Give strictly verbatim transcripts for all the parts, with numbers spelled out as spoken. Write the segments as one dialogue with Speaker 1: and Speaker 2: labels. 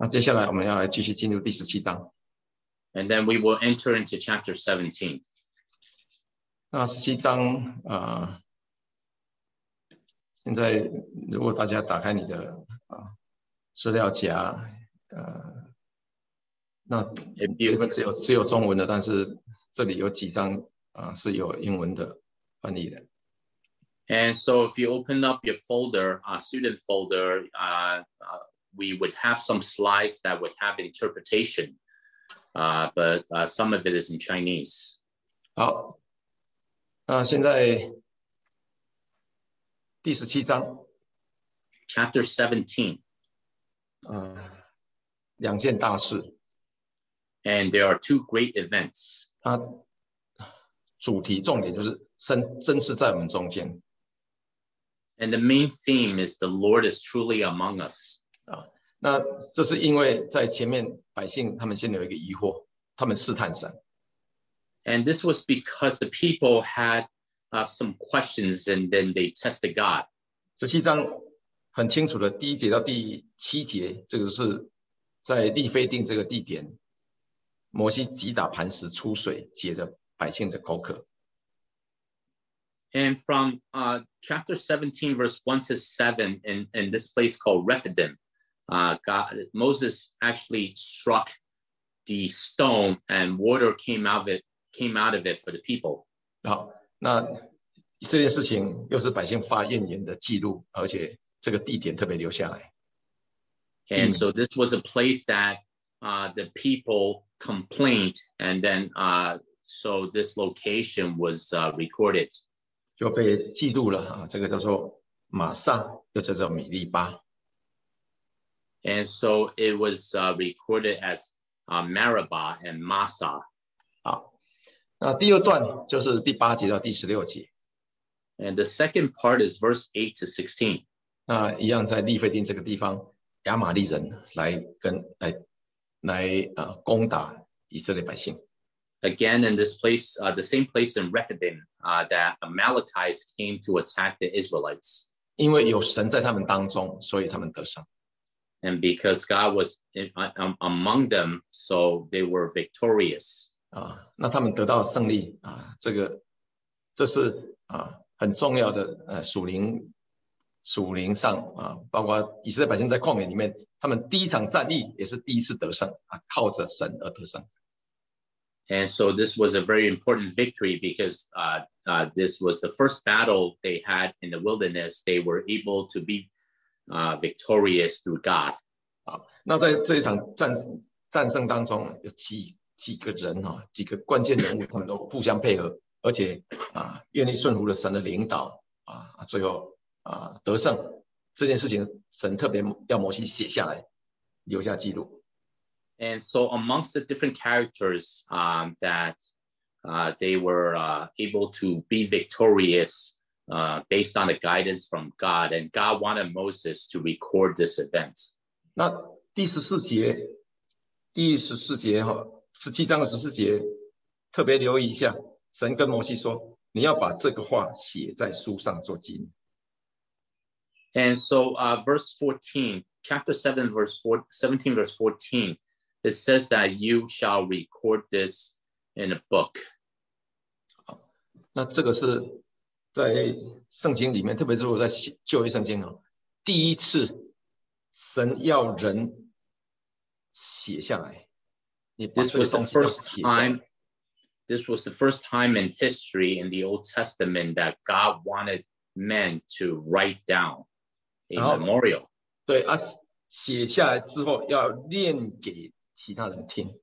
Speaker 1: 那接下来我们要来继续进入第十七章。
Speaker 2: And then we will enter into chapter seventeen.
Speaker 1: 那十七章啊、呃，现在如果大家打开你的啊资料夹，呃，那这份只有只有中文的，但是这里有几章啊、呃、是有英文的翻译的。
Speaker 2: And so if you open up your folder, uh, student folder, uh, uh, we would have some slides that would have interpretation, uh, but uh, some of it is in Chinese.
Speaker 1: 好，那现在第十七章
Speaker 2: Chapter seventeen.
Speaker 1: 呃，两件大事。
Speaker 2: And there are two great events.
Speaker 1: 它主题重点就是神真是在我们中间。
Speaker 2: And the main theme is the Lord is truly among us.
Speaker 1: 啊，那这是因为在前面百姓他们先有一个疑惑，他们试探神。
Speaker 2: And this was because the people had uh, some questions and then they tested God.
Speaker 1: 十七章很清楚的，第一节到第七节，这个是在利非定这个地点，摩西击打磐石出水，解了百姓的口渴。
Speaker 2: And from uh, chapter seventeen, verse one to seven, in, in this place called Rephidim, uh, God, Moses actually struck the stone and water came out of it, came out of it for the people.
Speaker 1: 好，那这件事情又是百姓发怨言的记录，而且这个地点特别留下来。
Speaker 2: And so this was a place that uh, the people complained, and then uh, so this location was uh, recorded.
Speaker 1: 就被记录了啊，这个叫做玛撒，又叫做米利巴。
Speaker 2: And so it was uh, recorded as uh, Meribah and Massa.
Speaker 1: 好，那第二段就是第八节到第十六节。
Speaker 2: And the second part is verse eight to sixteen.
Speaker 1: 那一样在利非定这个地方，亚玛利人来跟来来呃攻打以色列百姓。
Speaker 2: Again, in this place, uh, the same place in Rephidim, uh, that Amalekites came to attack the Israelites.
Speaker 1: 因为有神在他们当中，所以他们得胜。
Speaker 2: And because God was in, um, among them, so they were victorious.
Speaker 1: 啊，那他们得到胜利啊，这个这是啊很重要的呃属灵属灵上啊，包括以色列百姓在旷野里面，他们第一场战役也是第一次得胜啊，靠着神而得胜。
Speaker 2: And so this was a very important victory because uh, uh, this was the first battle they had in the wilderness. They were able to be uh, victorious through God.
Speaker 1: 好，那在这一场战战胜当中，有几几个人啊，几个关键人物，他们都互相配合，而且啊，愿意顺服了神的领导啊，最后啊得胜这件事情，神特别要摩西写下来，留下记录。
Speaker 2: And so amongst the different characters um, that uh, they were uh, able to be victorious uh, based on the guidance from God, and God wanted Moses to record this event.
Speaker 1: 那第十四节，第十四节哈，十七章的十四节，特别留意一下，神跟摩西说：“你要把这个话写在书上做纪念。”
Speaker 2: And so, uh, verse fourteen, chapter seven, verse four, seventeen, verse fourteen. It says that you shall record this in a book.
Speaker 1: 好，那这个是在圣经里面，特别是我在旧约圣经啊，第一次神要人写下来。
Speaker 2: This was the first time. This was the first time in history in the Old Testament that God wanted men to write down a memorial.
Speaker 1: 对啊，写下来之后要念给其他人听。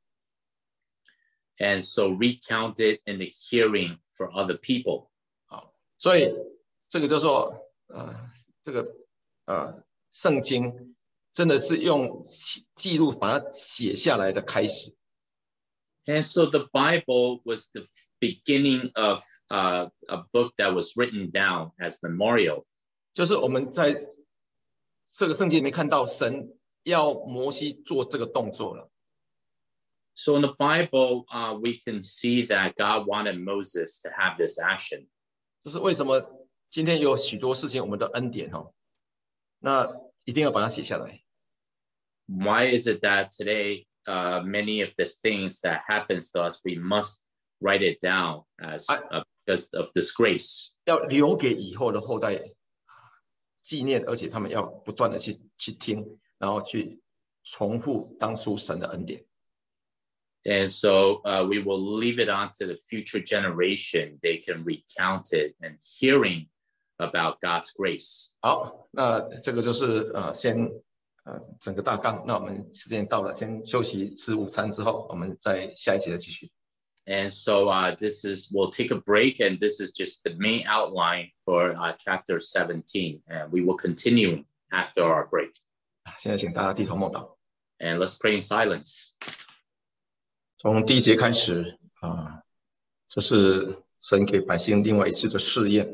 Speaker 2: And so recount it in the hearing for other people.
Speaker 1: 好，所以这个就说，呃，这个呃，圣经真的是用记录把它写下来的开始。
Speaker 2: And so the Bible was the beginning of uh, a book that was written down as memorial.
Speaker 1: 就是我们在这个圣经里面看到神要摩西做这个动作了。
Speaker 2: So in the Bible, uh, we can see that God wanted Moses to have this action.
Speaker 1: 这是为什么今天有许多事情我们的恩典哦，那一定要把它写下来。
Speaker 2: why is it that today uh, many of the things that happens to us, we must write it down as uh, because of this grace?
Speaker 1: 要留给以后的后代纪念，而且他们要不断的去去听，然后去重复当初神的恩典。
Speaker 2: And so uh, we will leave it on to the future generation. They can recount it and hearing about God's grace.
Speaker 1: 好，那这个就是呃先呃整个大纲。那我们时间到了，先休息吃午餐之后，我们再下一节再继续。
Speaker 2: And so uh, this is, we'll take a break, and this is just the main outline for uh, chapter seventeen. And we will continue after our break.
Speaker 1: 现在请大家低头默祷。
Speaker 2: And let's pray in silence.
Speaker 1: 从第一节开始啊，这是神给百姓另外一次的试验。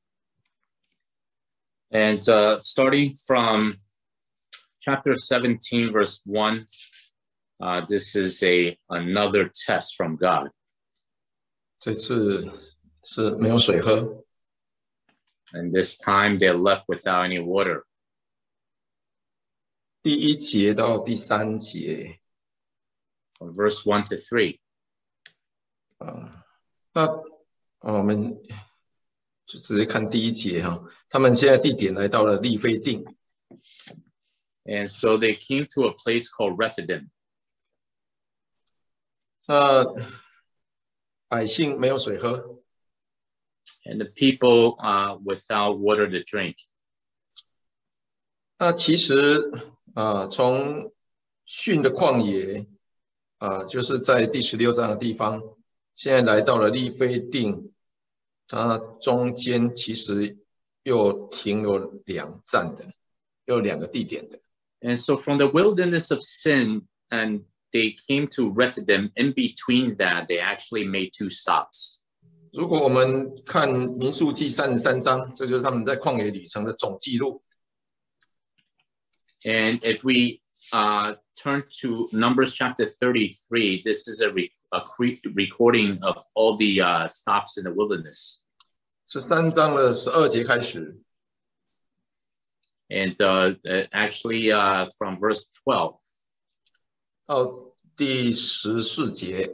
Speaker 2: And uh, starting from chapter seventeen, verse one, uh, this is a another test from God.
Speaker 1: 这次是没有水喝。
Speaker 2: And this time they're left without any water.
Speaker 1: 第一节到第三节。
Speaker 2: From verse one to three.
Speaker 1: 啊，那我们就直接看第一节哈。他们现在地点来到了利非定。
Speaker 2: And so they came to a place called Rephidim.
Speaker 1: 那百姓没有水喝。
Speaker 2: And the people uh, without water to drink.
Speaker 1: 那其实啊，从训的旷野。啊，就是在第十六章的地方，现在来到了利非定，它中间其实又停有两站的，有两个地点的。
Speaker 2: And so from the wilderness of sin, and they came to Rephidim. In between that, they actually made two stops.
Speaker 1: 如果我们看民数记三十三章，这就是他们在旷野旅程的总记录。
Speaker 2: And if we uh, turn to Numbers chapter thirty-three, this is a, re a recording of all the uh, stops in the wilderness.
Speaker 1: 十三章的十二节开始。
Speaker 2: And uh, actually uh, from verse twelve.
Speaker 1: 到第十四节。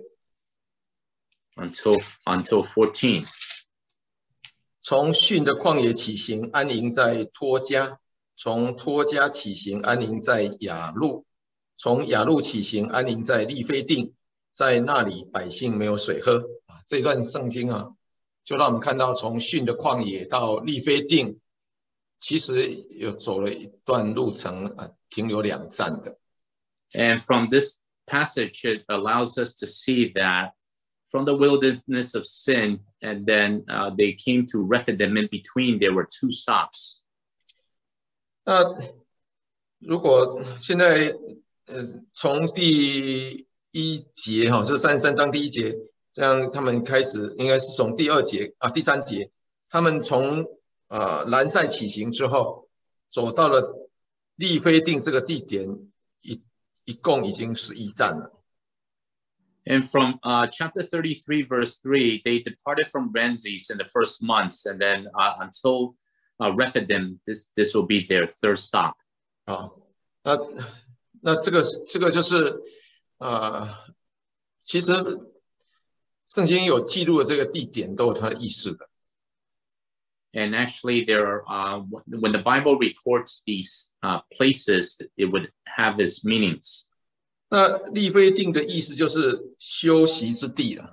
Speaker 2: Until, until fourteen.
Speaker 1: 从训的旷野起行，安营在托家。从托家起行，安营在雅路；从雅路起行，安营在利非定。在那里，百姓没有水喝。啊，这段圣经啊，就让我们看到从训的旷野到利非定，其实有走了一段路程啊，停留两站的。
Speaker 2: And from this passage, it allows us to see that from the wilderness of sin, and then uh, they came to Rephidim. In between, there were two stops.
Speaker 1: 那如果现在呃从第一节哈，就是三十三章第一节，这样他们开始应该是从第二节啊第三节，他们从呃兰塞起行之后，走到了利非定这个地点，一一共已经十一站了。
Speaker 2: And from uh, chapter thirty-three, verse three, they departed from Ramses in the first months, and then uh, until Uh, Rephidim, this this will be their third stop.
Speaker 1: 啊，那那这个这个就是呃，其实圣经有记录的这个地点都有它的意思的。
Speaker 2: And actually, there are uh, when the Bible records these uh, places, it would have its meanings.
Speaker 1: 那利非定的意思就是休息之地了。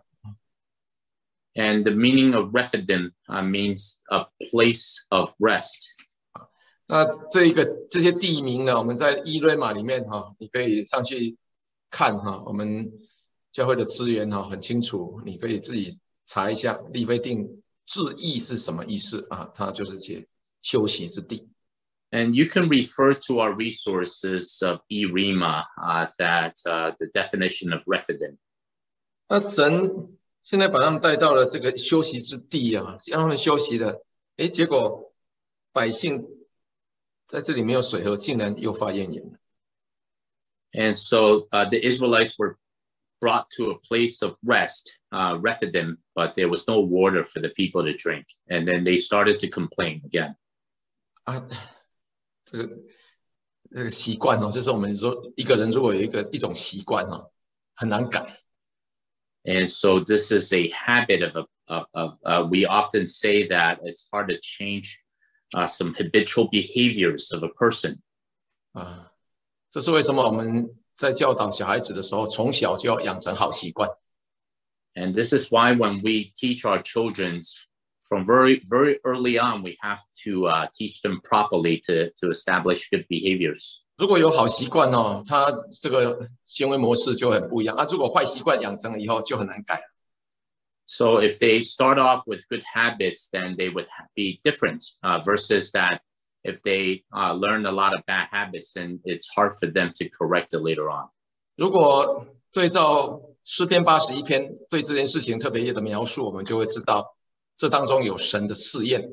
Speaker 2: And the meaning of Rephidim uh, means a place of rest.
Speaker 1: 那这个这些地名呢，我们在伊瑞玛里面哈，你可以上去看哈，我们教会的资源哈很清楚，你可以自己查一下利非定字义是什么意思啊？它就是解休息之地。
Speaker 2: And you can refer to our resources of Irima uh, that uh, the definition of Rephidim.
Speaker 1: 那神现在把他们带到了这个休息之地啊，让他们休息了。哎，结果百姓在这里没有水喝，竟然又发怨言了。
Speaker 2: And so uh, the Israelites were brought to a place of rest, uh, Rephidim, but there was no water for the people to drink. And then they started to complain again.
Speaker 1: 啊，这个那个习惯哦，就是我们说一个人如果有一个一种习惯哦，很难改。
Speaker 2: And so this is a habit of a of, of uh, we often say that it's hard to change uh, some habitual behaviors of a person.
Speaker 1: 啊，这是为什么我们在教导小孩子的时候，从小就要养成好习惯。
Speaker 2: And this is why when we teach our children from very, very early on, we have to uh, teach them properly to, to establish good behaviors.
Speaker 1: 如果有好习惯哦，他这个行为模式就很不一样啊。如果坏习惯养成了以后，就很难改了。
Speaker 2: So if they start off with good habits, then they would be different uh, versus that if they uh, learn a lot of bad habits, then it's hard for them to correct it later on.
Speaker 1: 如果对照诗篇八十一篇对这件事情特别的描述，我们就会知道这当中有神的试验。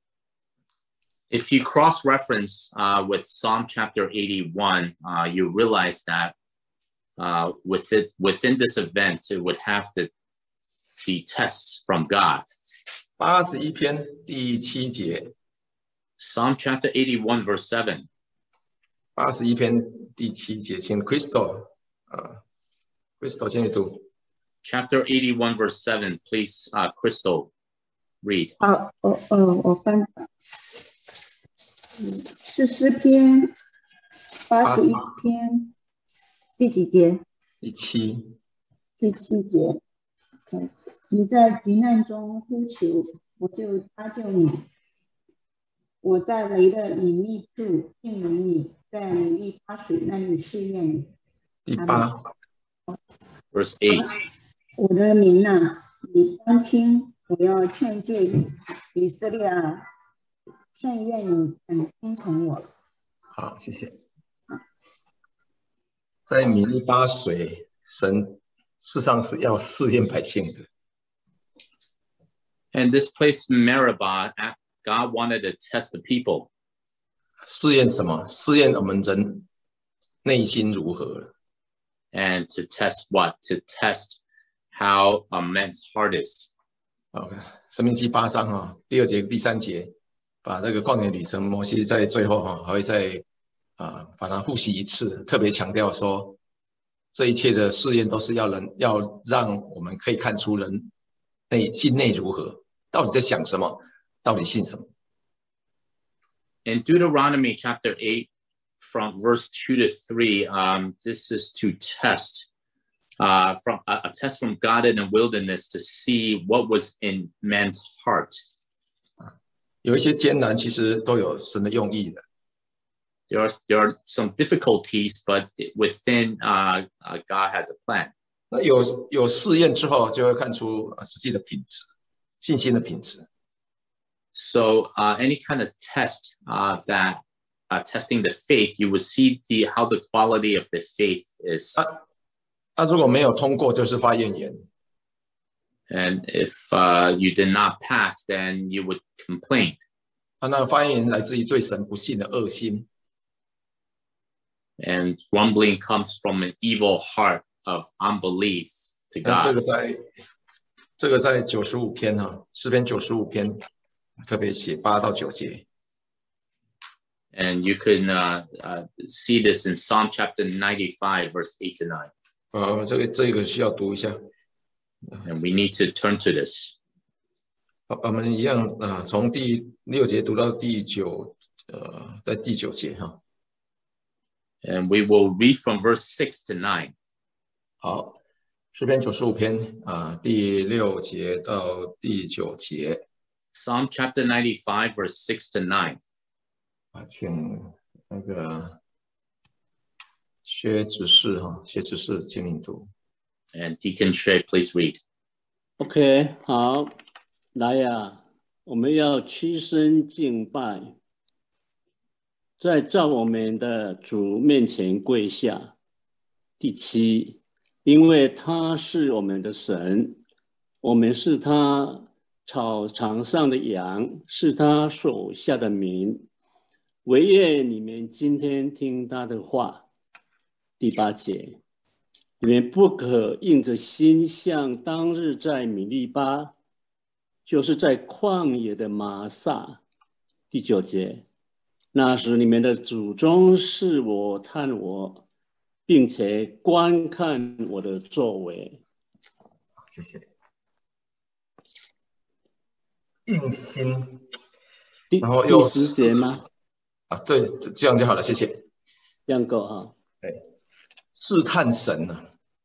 Speaker 2: If you cross-reference uh, with Psalm chapter eighty-one, uh, you realize that uh, with it, within this event, it would have to be tests from God.
Speaker 1: 八十一篇第七节
Speaker 2: Psalm chapter eighty-one, verse seven.
Speaker 1: 八十一篇第七节，请 Crystal 啊 ，Crystal 先去读。
Speaker 2: Chapter eighty-one, verse seven. Please, uh, Crystal, read.
Speaker 3: 好，我呃我翻，是诗篇八十一篇第几节？
Speaker 1: 第七。
Speaker 3: 第七节。Okay. 你在急难中呼求，我就搭救你；我在雷的隐秘处应允你，在美丽巴水那里试验你。
Speaker 1: 第八。
Speaker 2: Verse eight.
Speaker 3: 我的民啊，你当听，我要劝诫你，以色列啊，甚愿你肯听从我。
Speaker 1: 好，谢谢。在米利巴水，神事实上是要试验百姓的。
Speaker 2: And this place, Meribah, God wanted to test the people.
Speaker 1: 试验什么？试验我们人内心如何。
Speaker 2: And to test what? To test how a man's heart is.
Speaker 1: OK， 申命记八章啊，第二节、第三节，把这个旷野旅程，摩西在最后哈还会再啊把它复习一次，特别强调说，这一切的试验都是要人要让我们可以看出人内心内如何，到底在想什么，到底信什么。
Speaker 2: In Deuteronomy chapter eight, from verse two to three, um, this is to test. Uh, from a, a test from God in the wilderness to see what was in man's heart.
Speaker 1: 有一些艰难，其实都有神的用意的。
Speaker 2: There are there are some difficulties, but within uh, uh, God has a plan.
Speaker 1: 那有有试验之后，就会看出实际的品质，信心的品质。
Speaker 2: So uh, any kind of test uh, that uh, testing the faith, you will see the how the quality of the faith is.
Speaker 1: 啊 那如果没有通过，就是发怨言。
Speaker 2: And if uh, you did not pass, then you would complain.
Speaker 1: 啊，那发怨言来自于对神不信的恶心。
Speaker 2: And grumbling comes from an evil heart of unbelief to
Speaker 1: 那这个
Speaker 2: God.
Speaker 1: 在这个在九十五篇哈，诗篇九十五篇特别写八到九节。
Speaker 2: And you can uh, uh, see this in Psalm chapter ninety-five, verse eight to nine.
Speaker 1: 呃，这个这个需要读一下。
Speaker 2: And we need to turn to this.
Speaker 1: 好，我们一样啊，从第六节读到第九，呃，在第九节哈。
Speaker 2: And we will read from verse six to nine.
Speaker 1: 好，诗篇九十五篇啊，第六节到第九节。
Speaker 2: Psalm chapter ninety-five, verse six to nine.
Speaker 1: 啊，请那个薛执事哈，薛执事，请你读。
Speaker 2: And Deacon Shay, please read.
Speaker 4: OK， 好，来呀，我们要屈身敬拜，在照我们的主面前跪下。第七，因为他是我们的神，我们是他草场上的羊，是他手下的民。惟愿你们今天听他的话。第八节，你们不可硬着心像当日在米利巴，就是在旷野的玛撒。第九节， 那时你们的祖宗视我探我，并且观看我的作为。
Speaker 1: 谢谢。硬心，
Speaker 4: 第
Speaker 1: 然后又
Speaker 4: 第十节吗？
Speaker 1: 啊，对，这样就好了，谢谢。
Speaker 4: 这样够哈。
Speaker 1: 对，试探神呢、啊。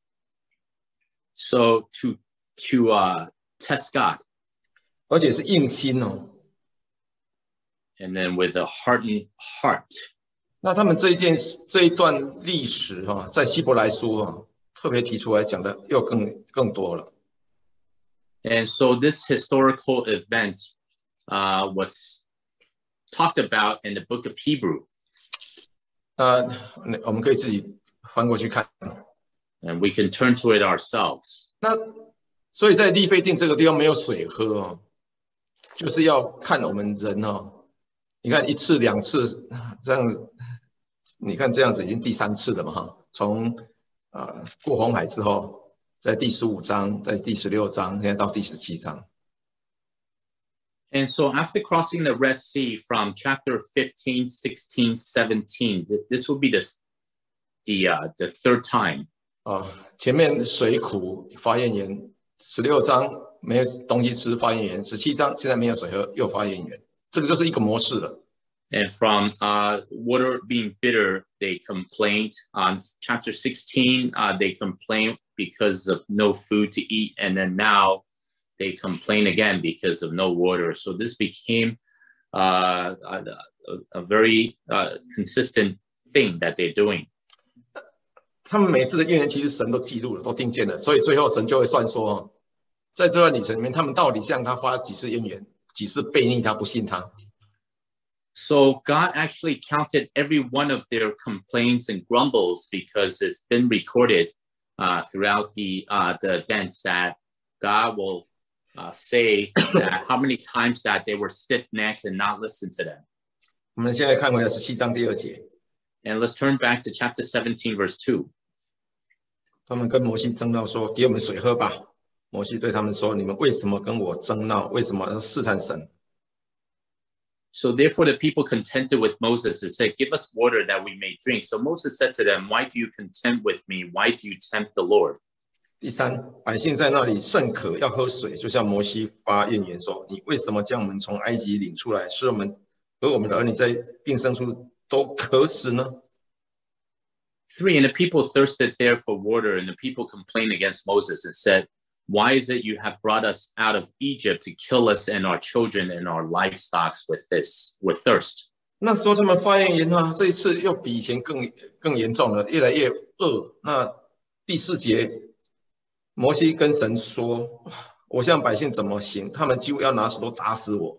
Speaker 2: So to to uh test God.
Speaker 1: 而且是硬心哦。
Speaker 2: And then with a hardened heart.
Speaker 1: 那他们这一件这一段历史哈、啊，在希伯来书啊特别提出来讲的又更更多了。
Speaker 2: And so this historical event uh, was talked about in the book of Hebrew.
Speaker 1: 那我们可以自己翻过去看。
Speaker 2: And we can turn to it ourselves.
Speaker 1: 那所以在利非定这个地方没有水喝哦，就是要看我们人哦。你看一次两次这样，你看这样子已经第三次了嘛哈。从呃过红海之后，在第十五章，在第十六章，现在到第十七章。
Speaker 2: And so after crossing the Red Sea from chapter fifteen, sixteen, seventeen, this will be the the uh, the third time.
Speaker 1: 啊，前面水苦发炎炎，十六章没有东西吃发炎炎，十七章现在没有水喝又发炎炎，这个就是一个模式了。
Speaker 2: And from uh, water being bitter, they complained. On chapter sixteen, uh, they complained because of no food to eat, and then now they complain again because of no water. So this became uh, a, a very uh, consistent thing that they're doing.
Speaker 1: 他们每次的怨言，其实神都记录了，都听见了，所以最后神就会算说，在这段历程里面，他们到底向他发几次怨言，几次背逆他、不信他。
Speaker 2: So God actually counted every one of their complaints and grumbles because it's been recorded uh, throughout the uh, the events that God will uh, say that how many times that they were stiff-necked and not listen to them.
Speaker 1: 我们现在看回来十七章第二节。
Speaker 2: And let's turn back to chapter seventeen, verse two.
Speaker 1: 他们跟摩西争闹说：“给我们水喝吧。”摩西对他们说：“你们为什么跟我争闹？为什么要试探神？”
Speaker 2: So therefore the people contended with Moses and said, "Give us water that we may drink." So Moses said to them, "Why do you contend with me? Why do you tempt the Lord?"
Speaker 1: 第三，百姓在那里甚渴，要喝水，就向摩西发怨言说：“你为什么将我们从埃及领出来，使我们和我们的儿女在并生处都渴死呢？”
Speaker 2: Three, and the people thirsted there for water, and the people complained against Moses and said, "Why is it you have brought us out of Egypt to kill us and our children and our livestock with this, with thirst?"
Speaker 1: 那时候他们发怨言啊，这一次又比以前更更严重了，越来越饿。那第四节，摩西跟神说：“我向百姓怎么行？他们几乎要拿石头打死我。”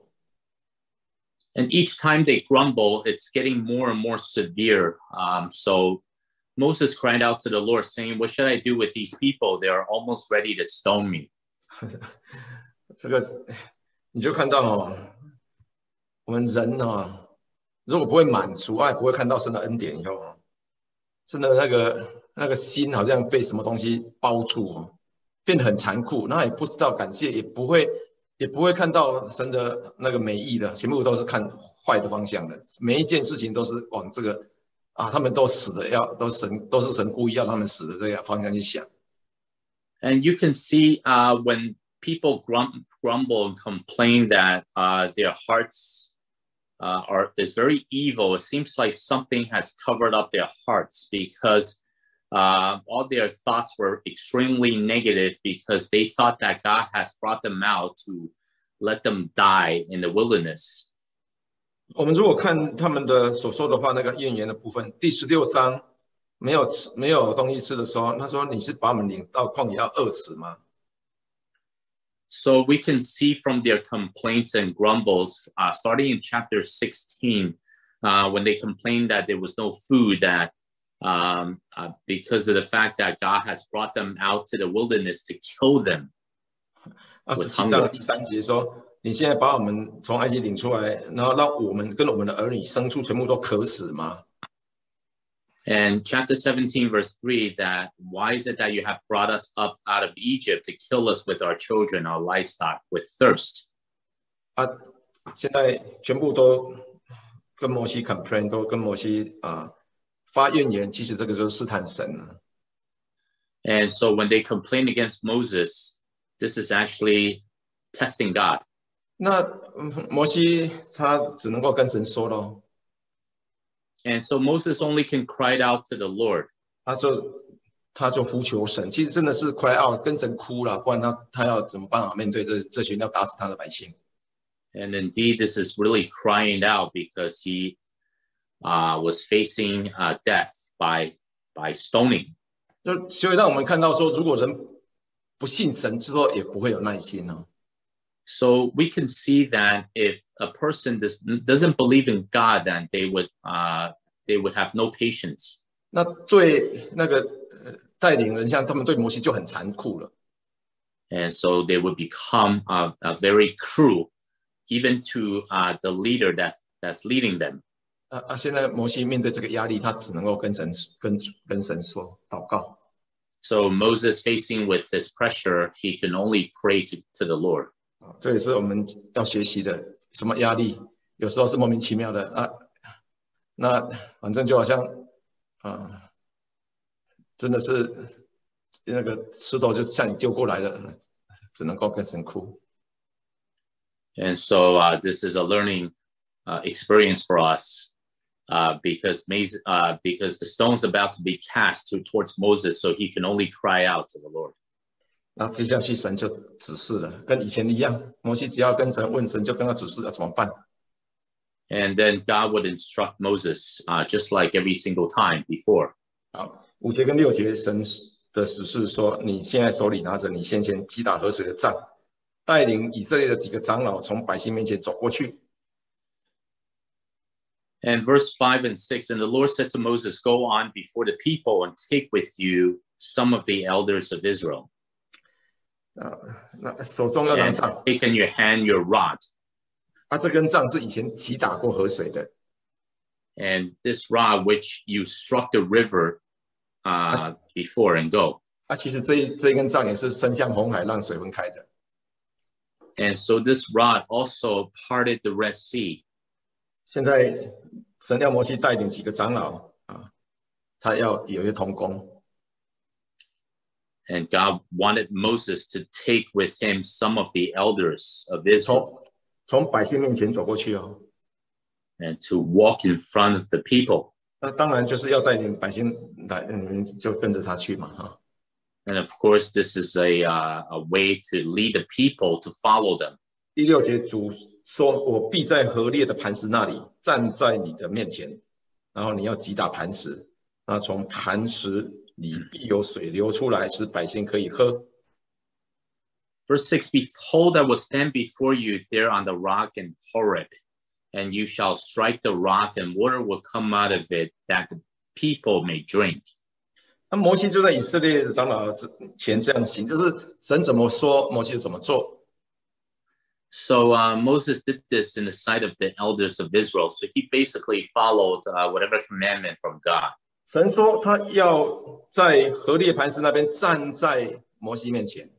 Speaker 2: And each time they grumble, it's getting more and more severe. Um, so Moses cried out to the Lord, saying, "What should I do with these people? They are almost ready to stone me."
Speaker 1: 这个你就看到哦，我们人哦，如果不会满足，爱不会看到神的恩典以后，真的那个那个心好像被什么东西包住哦，变得很残酷，那也不知道感谢，也不会也不会看到神的那个美意的，全部都是看坏的方向的，每一件事情都是往这个。啊，他们都死了，要都神都是神故意要他们死的这个方向去想。
Speaker 2: And you can see uh, when people grum grumble and complain that uh, their hearts uh, are is very evil. It seems like something has covered up their hearts because uh, all their thoughts were extremely negative because they thought that God has brought them out to let them die in the wilderness.
Speaker 1: 我们如果看他们的所说的话，那个怨言的部分，第十六章没有吃没有东西吃的时候，他说：“你是把我们领到旷野要饿死吗？”
Speaker 2: So we can see from their complaints and grumbles, uh, starting in chapter sixteen, uh, when they complained that there was no food, that um, uh, because of the fact that God has brought them out to the wilderness to kill them.
Speaker 1: 啊，十七章第三节说。你现在把我们从埃及领出来，然后让我们跟我们的儿女牲畜全部都渴死吗？
Speaker 2: And chapter seventeen, verse three, that why is it that you have brought us up out of Egypt to kill us with our children, our livestock, with thirst?
Speaker 1: 啊，现在全部都跟摩西 complain， 都跟摩西啊、呃、发怨言，其实这个就是试探神了。
Speaker 2: And so when they complain against Moses, this is actually testing God.
Speaker 1: 那、嗯、摩西他只能够跟神说咯。
Speaker 2: And so Moses only can cry out to the Lord.
Speaker 1: 他就他就呼求神，其实真的是 cry out 跟神哭了，不然他他要怎么办法面对这这群要打死他的百姓？
Speaker 2: And indeed, this is really crying out because he uh, was facing uh, death by by stoning.
Speaker 1: 就所以让我们看到说，如果人不信神之后，也不会有耐心哦。
Speaker 2: So we can see that if a person does, doesn't believe in God, then they would uh, they would have no patience.
Speaker 1: 那对那个带领人，像他们对摩西就很残酷了。
Speaker 2: And so they would become uh, uh, very cruel, even to uh, the leader that's that's leading them.
Speaker 1: 啊啊！现在摩西面对这个压力，他只能够跟神跟跟神说祷告。
Speaker 2: So Moses facing with this pressure, he can only pray to, to the Lord.
Speaker 1: 啊，这也是我们要学习的。什么压力？有时候是莫名其妙的啊。那反正就好像啊，真的是那个石头就向你丢过来了，只能够跟神哭。
Speaker 2: And so uh, this is a learning uh, experience for us. Uh, because uh, because the stone's about to be cast to, towards Moses, so he can only cry out to the Lord.
Speaker 1: 那接下去神就指示了，跟以前一样，摩西只要跟神问神，就跟他指示要怎么办。
Speaker 2: And then God would instruct Moses, uh, just like every single time before.
Speaker 1: 好，五节跟六节神的指示说：你现在手里拿着你先前击打河水的杖，带领以色列的几个长老从百姓面前走过去。
Speaker 2: And verse five and six, and the Lord said to Moses, go on before the people and take with you some of the elders of Israel.
Speaker 1: Uh, 那手中要拿杖
Speaker 2: and take in your hand your rod.
Speaker 1: 啊，这根杖是以前击打过河水的。
Speaker 2: And this rod which you struck the river uh, before and go.
Speaker 1: 啊，其实这一这一根杖也是伸向红海，让水分开的。
Speaker 2: And so this rod also parted the Red Sea.
Speaker 1: 现在神要摩西带领几个长老啊，他要有一个同工。
Speaker 2: And God wanted Moses to take with him some of the elders of Israel.
Speaker 1: 从从百姓面前走过去哦。
Speaker 2: And to walk in front of the people.
Speaker 1: 那当然就是要带领百姓来，你们就跟着他去嘛哈。
Speaker 2: And of course, this is a uh, a way to lead the people to follow them.
Speaker 1: 第六节主说：“我必在河裂的磐石那里站在你的面前，然后你要击打磐石，那从磐石里必有水流出来，使百姓可以喝。”
Speaker 2: Verse six, behold, I will stand before you there on the rock in Horeb, and you shall strike the rock, and water will come out of it, that the people may drink.
Speaker 1: 那摩西就在以色列长老前这样行，就是神怎么说，摩西就怎么做。
Speaker 2: So uh, Moses did this in the sight of the elders of Israel. So he basically followed uh, whatever commandment from God.
Speaker 1: 神说他要在河裂磐石那边站在摩西面前。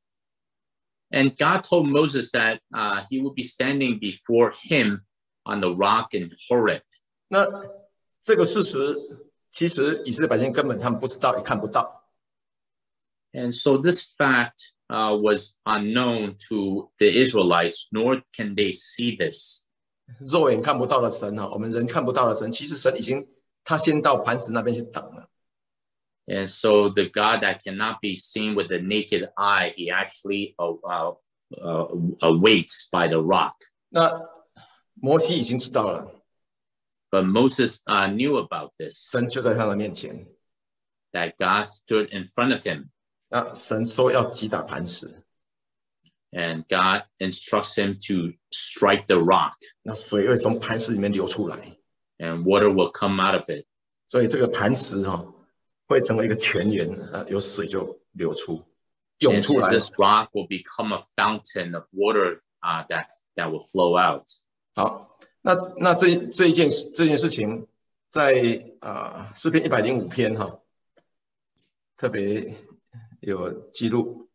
Speaker 2: And God told Moses that uh, he would be standing before him on the rock in Horeb.
Speaker 1: 那这个事实，其实以色列百姓根本他们不知道，也看不到。
Speaker 2: And so this fact uh, was unknown to the Israelites, nor can they see this.
Speaker 1: 肉眼看不到的神哈，我们人看不到的神，其实神已经他先到磐石那边去等了。
Speaker 2: And so the God that cannot be seen with the naked eye, he actually uh, uh, uh, awaits by the rock.
Speaker 1: 那摩西已经知道了。
Speaker 2: But Moses uh, knew about this.
Speaker 1: 神就在他的面前。
Speaker 2: That God stood in front of him.
Speaker 1: 那神说要击打磐石。
Speaker 2: And God instructs him to strike the rock.
Speaker 1: 那水会从磐石里面流出来。
Speaker 2: And water will come out of it.
Speaker 1: 所以这个磐石哈、哦。会成为一个泉源，呃，有水就流出，涌出来。
Speaker 2: And so this rock will become a fountain of water uh, that that will flow out.
Speaker 1: 好，那那这这一件这件事情，在啊诗篇一百零五篇哈，特别有记录。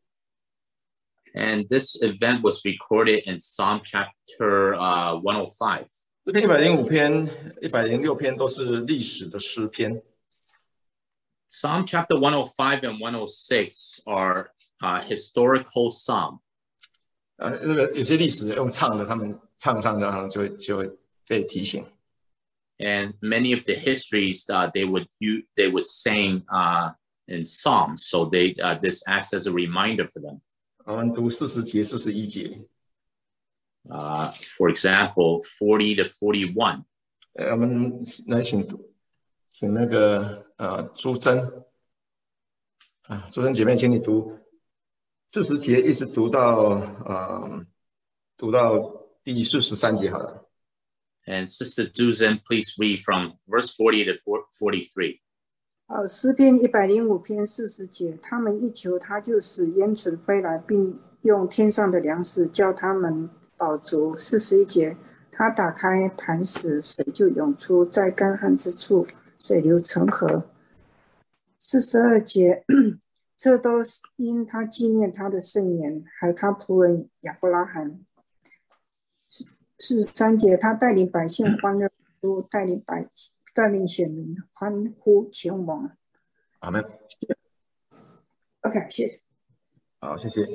Speaker 2: And this event was recorded in Psalm chapter uh, one oh five.
Speaker 1: 这篇一百零五篇、一百零六篇都是历史的诗篇。
Speaker 2: Psalm chapter one oh five and one oh six are uh, historical psalm.
Speaker 1: 呃，那个有些历史用唱的，他们唱上然后就会就会被提醒。
Speaker 2: And many of the histories uh, they would you they would sing uh, in psalms, so they uh, this acts as a reminder for them.
Speaker 1: 我们读四十节、四十一节。
Speaker 2: Uh, for example, forty to forty-one.
Speaker 1: 呃，我们来请请那个呃朱珍啊，朱珍姐妹，请你读四十节，一直读到呃读到第四十三节好了。
Speaker 2: And Sister Duzan, please read from verse forty to forty-three.
Speaker 5: 好，诗篇一百零五篇四十节，他们一求，他就使烟尘飞来，并用天上的粮食叫他们饱足。四十一节，他打开磐石，水就涌出，在干旱之处，水流成河。四十二节，这都因他纪念他的圣言，还他仆人亚伯拉罕。四十三节，他带领百姓欢乐，都带领百带领选民欢呼前往。
Speaker 1: 阿们。
Speaker 5: OK， 谢谢。
Speaker 1: 好，谢谢。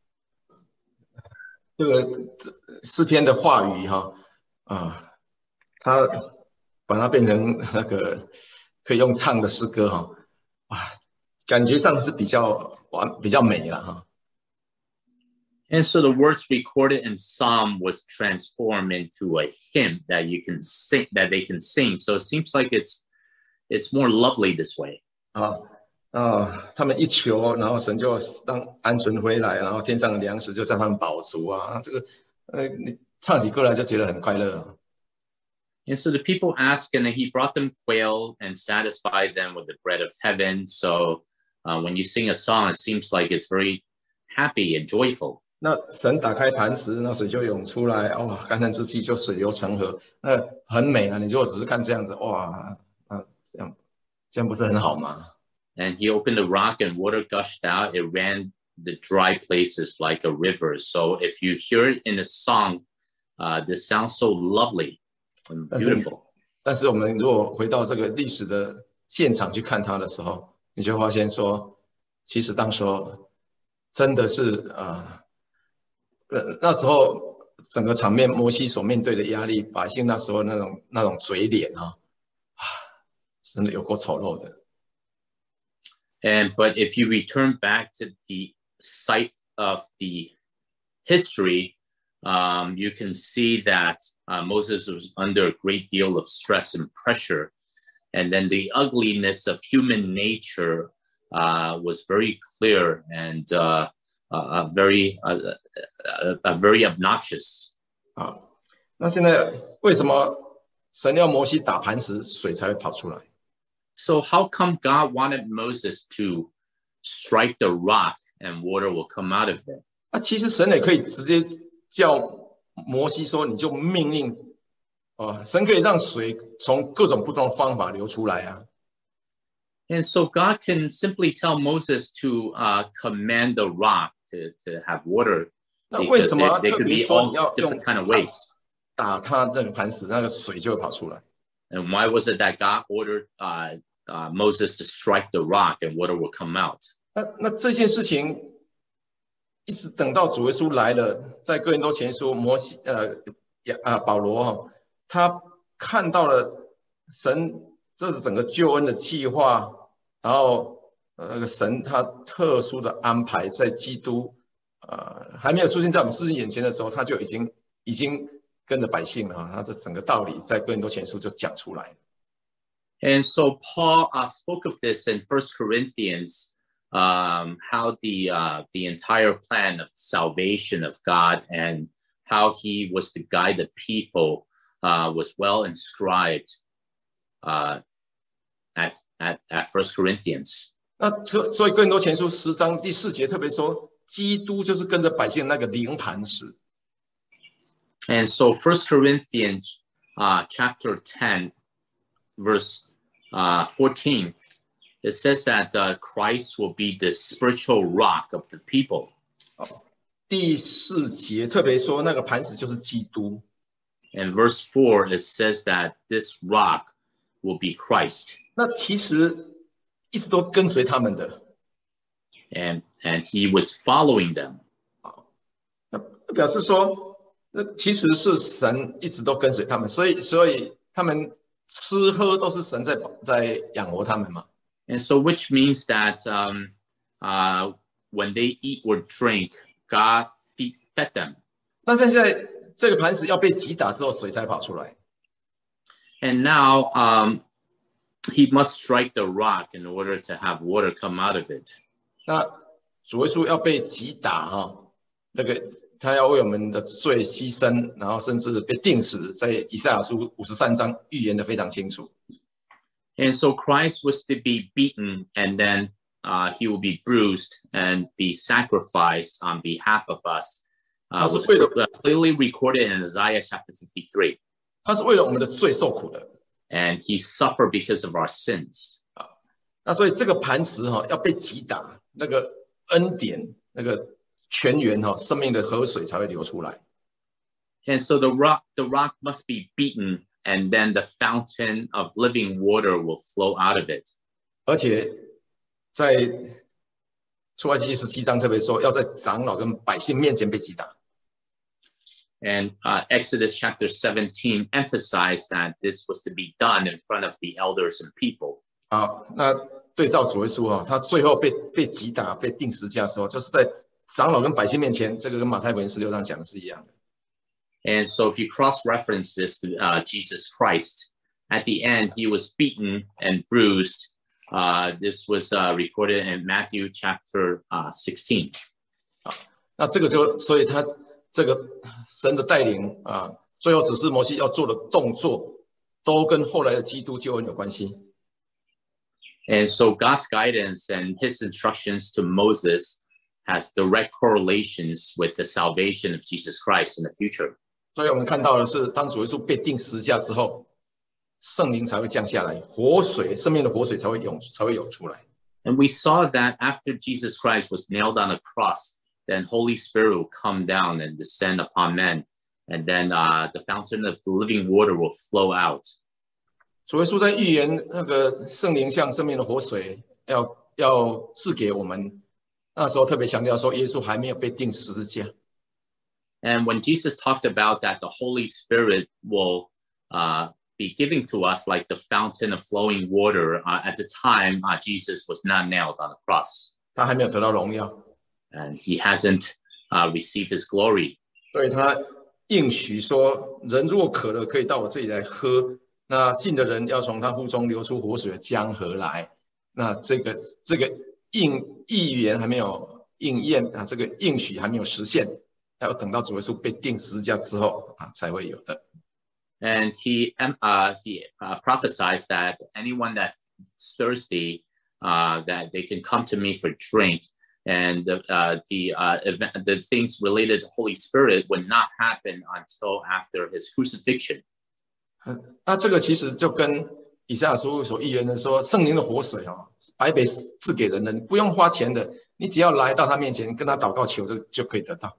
Speaker 1: 这个诗篇的话语哈啊，他把它变成那个可以用唱的诗歌哈啊，感觉上是比较完比较美了哈。
Speaker 2: And so the words recorded in Psalm was transformed into a hymn that you can sing, that they can sing. So it seems like it's it's more lovely this way.
Speaker 1: 啊啊，他们一求，然后神就让鹌鹑回来，然后天上的粮食就让他们饱足啊。这个呃，你唱起歌来就觉得很快乐。
Speaker 2: And so the people asked, and he brought them quail and satisfied them with the bread of heaven. So uh, when you sing a song, it seems like it's very happy and joyful.
Speaker 1: 那神打开磐石，那水就涌出来，哇！干旱之气就水流成河，那很美啊！你如果只是看这样子，哇，啊，这样这样不是很好吗？
Speaker 2: And he opened the rock and water gushed out. It ran the dry places like a river. So if you hear it in a song, uh, this sounds so lovely and beautiful.
Speaker 1: 但是我们如果回到这个历史的现场去看它的时候，你就发现说，其实当时候真的是啊。呃呃，那时候整个场面，摩西所面对的压力，百姓那时候那种那种嘴脸啊，啊，真的有够丑陋的。
Speaker 2: And but if you return back to the site of the history, um, you can see that uh, Moses was under a great deal of stress and pressure, and then the ugliness of human nature uh, was very clear and. Uh, Uh, very, uh, uh, uh, very obnoxious.
Speaker 1: 啊，那现在为什么神要摩西打磐石，水才会跑出来
Speaker 2: So how come God wanted Moses to strike the rock and water will come out of it?
Speaker 1: 啊，其实神也可以直接叫摩西说，你就命令，哦，神可以让水从各种不同的方法流出来啊。
Speaker 2: And so God can simply tell Moses to uh, command the rock to, to have water.
Speaker 1: 那为什么
Speaker 2: they, they could be all different kind of ways.
Speaker 1: 打他这个磐石，那个水就会跑出来。
Speaker 2: And why was it that God ordered uh, uh, Moses to strike the rock and water will come out?
Speaker 1: 那那这件事情一直等到主耶稣来了，在哥林多前书，摩西呃啊保罗哈、哦，他看到了神这是整个救恩的计划，然后那个神他特殊的安排，在基督呃还没有出现在我们世人眼前的时候，他就已经已经跟着百姓了哈，他这整个道理在哥林多前书就讲出来。
Speaker 2: And so Paul uh, spoke of this in First Corinthians. Um, how the uh, the entire plan of salvation of God and how he was to guide the people uh, was well inscribed uh, at, at, at First Corinthians.
Speaker 1: 那所以哥林多前书十章第四节特别说，基督就是跟着百姓那个灵磐石。
Speaker 2: And so First Corinthians uh, chapter ten, verse uh, fourteen. It says that uh, Christ will be the spiritual rock of the people.
Speaker 1: 第四节特别说，那个磐石就是基督。
Speaker 2: And verse four, it says that this rock will be Christ.
Speaker 1: 那其实一直都跟随他们的。
Speaker 2: And, and he was following them.
Speaker 1: 那表示说，那其实是神一直都跟随他们，所以所以他们吃喝都是神在在养活他们嘛。
Speaker 2: And so which means that um, uh, when they eat or drink, God feed, fed them.
Speaker 1: 那现在这个磐石要被击打之后，水才跑出来。
Speaker 2: And now um, he must strike the rock in order to have water come out of it.
Speaker 1: 那主耶稣要被击打哈、哦，那个他要为我们的罪牺牲，然后甚至被钉死，在以赛亚书五十三章预言的非常清楚。
Speaker 2: And so Christ was to be beaten, and then uh, he will be bruised and be sacrificed on behalf of us. Uh, was clearly recorded in Isaiah chapter fifty-three.
Speaker 1: 他是为了我们的罪受苦的。
Speaker 2: And he suffered because of our sins.
Speaker 1: 啊，那所以这个磐石哈、哦、要被击打，那个恩典那个泉源哈、哦，生命的河水才会流出来。
Speaker 2: And so the rock, the rock must be beaten, and then the fountain of living water will flow out of it.
Speaker 1: 而且在出埃及记十七章特别说，要在长老跟百姓面前被击打。
Speaker 2: And uh, Exodus chapter seventeen emphasized that this was to be done in front of the elders and people.
Speaker 1: 好，那对照主耶稣哈，他最后被被击打、被钉十字架的时候，就是在长老跟百姓面前，这个跟马太福音十六章讲的是一样的。
Speaker 2: And so if you cross-reference this to uh, Jesus Christ, at the end he was beaten and bruised. Uh, this was uh, recorded in Matthew chapter uh, sixteen.
Speaker 1: 好，那这个就所以他这个神的带领啊，最后只是摩西要做的动作，都跟后来的基督救恩有关系。
Speaker 2: And so God's guidance and his instructions to Moses has direct correlations with the salvation of Jesus Christ in the future.
Speaker 1: 所以我们看到的是，当主耶稣被钉十字架之后，圣灵才会降下来，活水，生命的活水才会涌，才会涌出来。
Speaker 2: And we saw that after Jesus Christ was nailed on the cross, then Holy Spirit will come down and descend upon men, and then uh, the fountain of the living water will flow out.
Speaker 1: 主耶稣在预言那个圣灵像生命的活水要要赐给我们，那时候特别强调说，耶稣还没有被钉十字架。
Speaker 2: And when Jesus talked about that, the Holy Spirit will uh, be giving to us like the fountain of flowing water. Uh, at the time, uh, Jesus was not nailed on the cross.
Speaker 1: 他还没有得到荣耀。
Speaker 2: And he hasn't uh, received his glory.
Speaker 1: 所以他应许说，人如果渴了，可以到我这里来喝。那信的人要从他腹中流出活水的江河来。那这个这个应预言还没有应验啊，这个应许还没有实现，要等到主耶稣被钉十字架之后啊，才会有的。
Speaker 2: And he uh, he uh, prophesies that anyone that's thirsty, uh, that they can come to me for drink. And the uh, the uh, event, the things related to Holy Spirit would not happen until after his crucifixion.
Speaker 1: 那这个其实就跟以赛亚书所预言的说，圣灵的活水哦，白白赐给人的，你不用花钱的，你只要来到他面前，跟他祷告求，就就可以得到。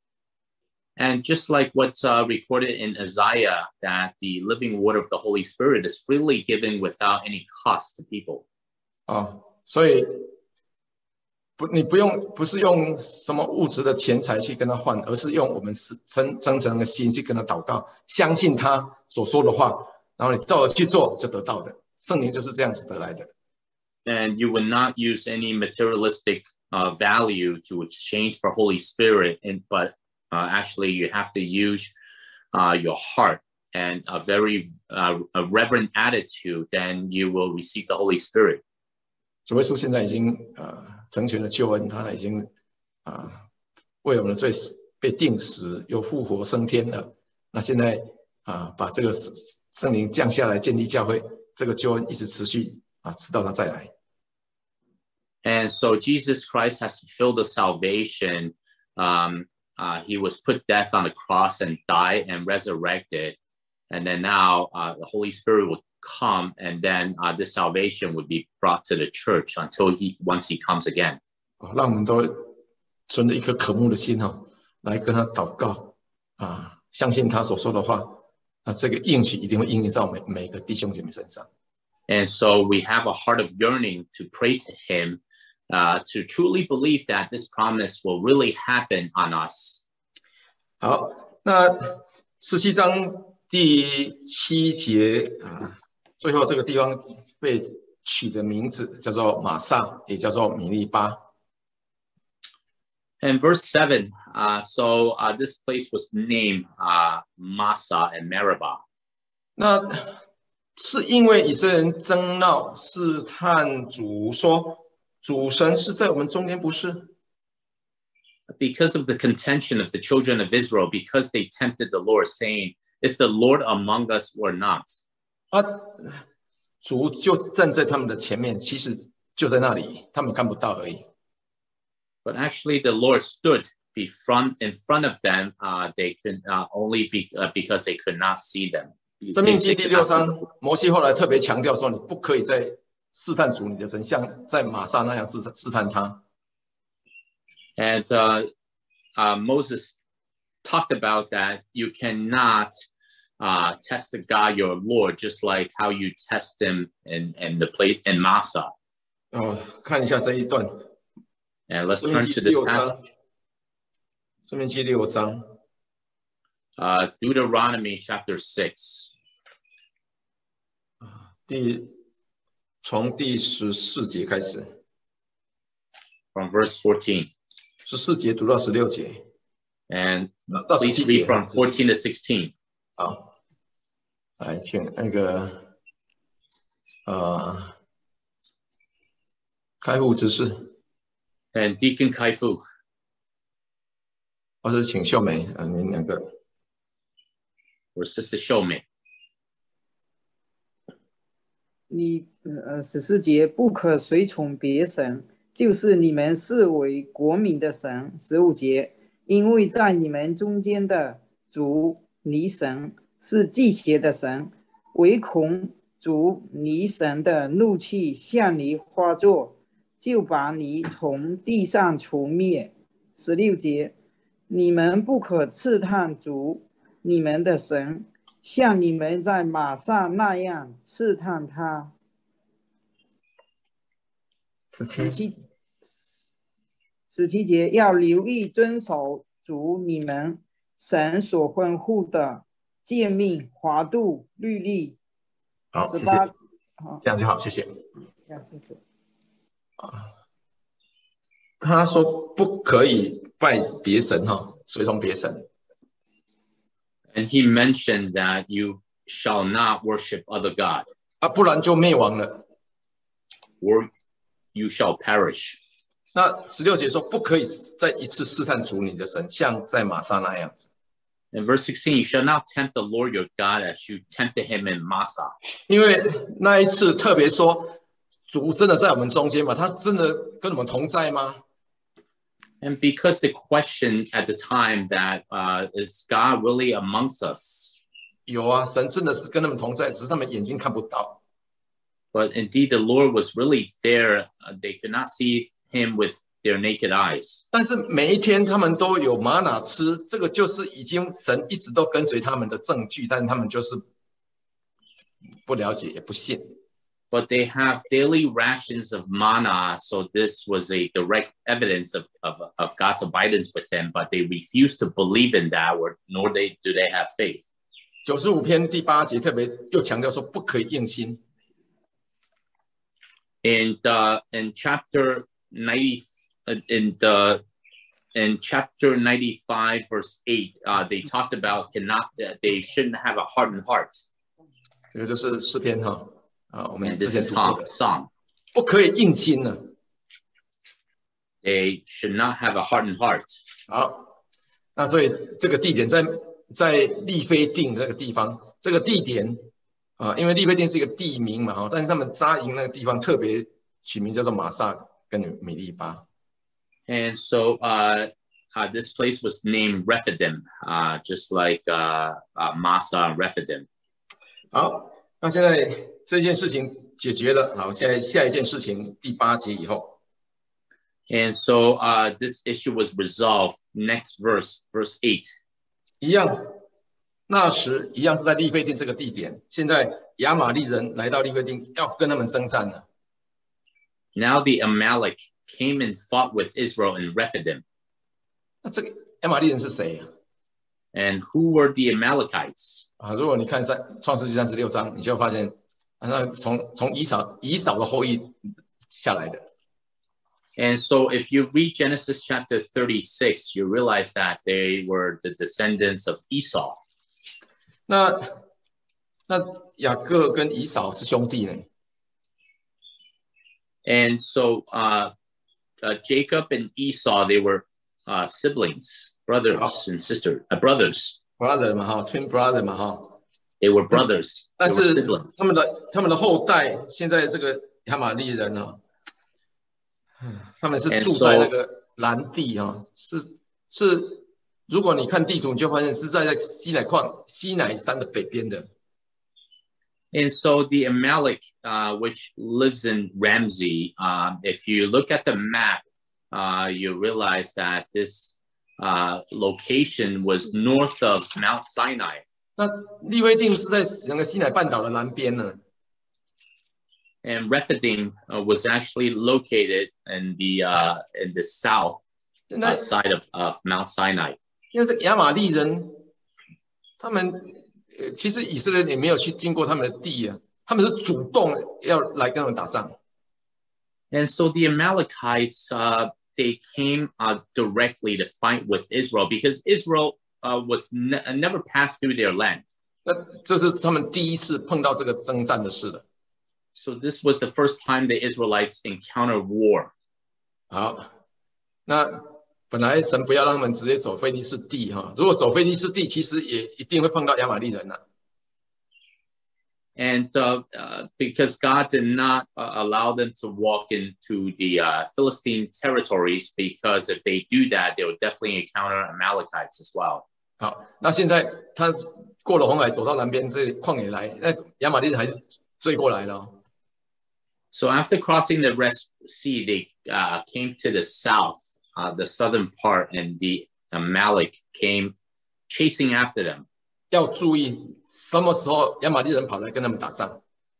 Speaker 2: And just like what's uh, recorded in Isaiah, that the living water of the Holy Spirit is freely given without any cost to people.
Speaker 1: 哦，所以不，你不用不是用什么物质的钱财去跟他换，而是用我们真真诚的心去跟他祷告，相信他所说的话，然后你照着去做，就得到的。圣灵就是这样子得来的。
Speaker 2: And you would not use any materialistic uh, value to exchange for Holy Spirit, and but uh, actually you have to use uh, your heart and a very uh, a reverent attitude. Then you will receive the Holy Spirit.
Speaker 1: 主耶稣现在已经呃成全了救恩，他已经啊、呃、为我们的罪被钉死，又复活升天了。那现在啊、呃、把这个圣灵降下来建立教会，这个救恩一直持续啊，直到他再来。
Speaker 2: And so Jesus Christ has fulfilled the salvation. Um, uh, he was put death on the cross and died and resurrected. And then now uh, the Holy Spirit will come, and then uh, this salvation would be brought to the church until he once he comes again.
Speaker 1: 让我们都存着一颗渴慕的心哈、哦，来跟他祷告啊，相信他所说的话那这个应许一定会应验在每每个弟兄姐妹身上。
Speaker 2: And so we have a heart of yearning to pray to him, uh, to truly believe that this promise will really happen on us.
Speaker 1: 好，那十七章第七节啊，最后这个地方被取的名字叫做玛撒，也叫做米利巴。
Speaker 2: And verse seven, uh, so uh, this place was named uh, Massa and Meribah.
Speaker 1: 那是因为以色列人争闹试探主说，主神是在我们中间，不是？
Speaker 2: Because of the contention of the children of Israel, because they tempted the Lord, saying, "Is the Lord among us or not?"
Speaker 1: 啊，主就站在他们的前面，其实就在那里，他们看不到而已。
Speaker 2: But actually, the Lord stood be front, in front of them. Uh, they could uh, only be uh, because they could not see them.
Speaker 1: 申命记第六章，摩西后来特别强调说，你不可以再试探主你的神，像在玛撒那样试试探他。
Speaker 2: And uh, uh, Moses talked about that you cannot uh, test the God your Lord, just like how you test him in, in the place in Massa.
Speaker 1: 哦，看一下这一段。
Speaker 2: And let's turn to this passage.
Speaker 1: 申命记六章。
Speaker 2: Uh, Deuteronomy chapter six.
Speaker 1: 第从第十四节开始。
Speaker 2: From verse fourteen.
Speaker 1: 十四节读到十六节。
Speaker 2: And
Speaker 1: 到十
Speaker 2: please
Speaker 1: 七
Speaker 2: read
Speaker 1: 节。
Speaker 2: from fourteen to sixteen.
Speaker 1: 好，来，请那个呃开户执事。
Speaker 2: And Deacon Kaifu.
Speaker 1: 或是请秀梅，啊，你们两个。
Speaker 2: Or Sister Shome.
Speaker 5: 你呃十四节不可随从别神，就是你们视为国民的神。十五节，因为在你们中间的主你神是忌邪的神，唯恐主你神的怒气向你发作，就把你从地上除灭。十六节，你们不可试探主你们的神，像你们在马上那样试探他。
Speaker 1: 十七，
Speaker 5: 十七节，要留意遵守主你们神所吩咐的诫命、法度、律例。
Speaker 1: 好，谢谢。这样就好，谢谢。啊，他说不可以拜别神哈，随从别神。
Speaker 2: And he mentioned that you shall not worship other God.
Speaker 1: 啊，不然就灭亡了。
Speaker 2: Or you shall perish.
Speaker 1: 那十六节说不可以再一次试探主你的神，像在玛撒那样子。
Speaker 2: In verse sixteen, you shall not tempt the Lord your God as you tempted him in Massa.
Speaker 1: 因为那一次特别说，主真的在我们中间吗？他真的跟我们同在吗？
Speaker 2: And because the question at the time that uh, is God really amongst us?
Speaker 1: 有啊，神真的是跟他们同在，只是他们眼睛看不到。
Speaker 2: But indeed, the Lord was really there. Uh, they could not see him with their naked eyes.
Speaker 1: 但是每一天他们都有玛拿吃，这个就是已经神一直都跟随他们的证据，但他们就是不了解也不信。
Speaker 2: But they have daily rations of manna, so this was a direct evidence of, of, of God's abidance with them, but they refuse to believe in that, or nor they, do they have faith.
Speaker 1: 九十五篇第八节特别又强调说不可以硬心。
Speaker 2: In the in chapter ninety, in the in chapter ninety-five, verse eight, uh, they talked about cannot uh, they shouldn't have a hardened heart.
Speaker 1: 这个就是诗篇哈啊，我们
Speaker 2: And
Speaker 1: 之
Speaker 2: this
Speaker 1: 前
Speaker 2: is
Speaker 1: 读过
Speaker 2: Psalm.
Speaker 1: 的，
Speaker 2: Psalm.
Speaker 1: 不可以硬心呢。
Speaker 2: They should not have a hardened heart.
Speaker 1: 好，那所以这个地点在在利非定那个地方，这个地点啊，因为利非定是一个地名嘛，哈，但是他们扎营那个地方特别取名叫做玛撒跟米利巴。
Speaker 2: And so uh, uh, this place was named Rephidim, uh, just like uh, uh, Massa and Rephidim.
Speaker 1: 好，那现在这件事情解决了，好，现在下一件事情第八节以后。
Speaker 2: And so uh, this issue was resolved. Next verse, verse eight.
Speaker 1: 一样， 那时一样是在利非定这个地点，现在亚玛利人来到利非定，要跟他们征战了。
Speaker 2: Now the Amalek came and fought with Israel in Rephidim.
Speaker 1: 那这个亚玛利人是谁啊？
Speaker 2: And who were the Amalekites?
Speaker 1: 啊，如果你看三创世纪三十六章，你就会发现，啊，那从从以扫以扫的后裔下来的。
Speaker 2: And so if you read Genesis chapter thirty-six, you realize that they were the descendants of Esau.
Speaker 1: 那那雅各跟以扫是兄弟呢？
Speaker 2: And so uh, uh, Jacob and Esau, they were uh, siblings, brothers
Speaker 1: Oh.
Speaker 2: and sisters, uh, brothers.
Speaker 1: brother 嘛哈 ，twin brother 嘛哈。
Speaker 2: They were brothers.
Speaker 1: 但
Speaker 2: They were
Speaker 1: 是
Speaker 2: siblings.
Speaker 1: 他们的他们的后代，现在这个亚玛利人啊，嗯他们是
Speaker 2: And
Speaker 1: 住
Speaker 2: so-
Speaker 1: 在那个南地啊，是是，如果你看地图，你就发现是在在西乃矿西乃山的北边的。
Speaker 2: And so the Amalek, uh, which lives in Ramsey, uh, if you look at the map, uh, you realize that this uh, location was north of Mount Sinai.
Speaker 1: 那利威定是在整个西乃半岛的南边呢。
Speaker 2: And Rephidim uh, was actually located in the uh, in the south
Speaker 1: 现
Speaker 2: uh,
Speaker 1: 在
Speaker 2: side of, of Mount Sinai.
Speaker 1: 因为这个亚玛利人，他们呃其实以色列也没有去经过他们的地啊，他们是主动要来跟他们打仗。
Speaker 2: And so the Amalekites, uh, they came uh, directly to fight with Israel because Israel uh, was ne- never passed through their land.
Speaker 1: 那这是他们第一次碰到这个征战的事了。
Speaker 2: So this was the first time the Israelites encountered war.
Speaker 1: 好，那本来神不要让他们直接走非利士地哈，如果走非利士地，其实也一定会碰到亚玛利人呐、啊。
Speaker 2: And uh, uh, because God did not uh, allow them to walk into the uh, Philistine territories, because if they do that, they would definitely encounter Amalekites as well.
Speaker 1: 好，那现在他过了红海，走到南边这里旷野来，那亚玛利人还是追过来了、哦。
Speaker 2: So after crossing the Red Sea, they uh, came to the south, uh, the southern part, and the Amalek came chasing after them.
Speaker 1: 要注意什么时候亚玛利人跑来跟他们打仗。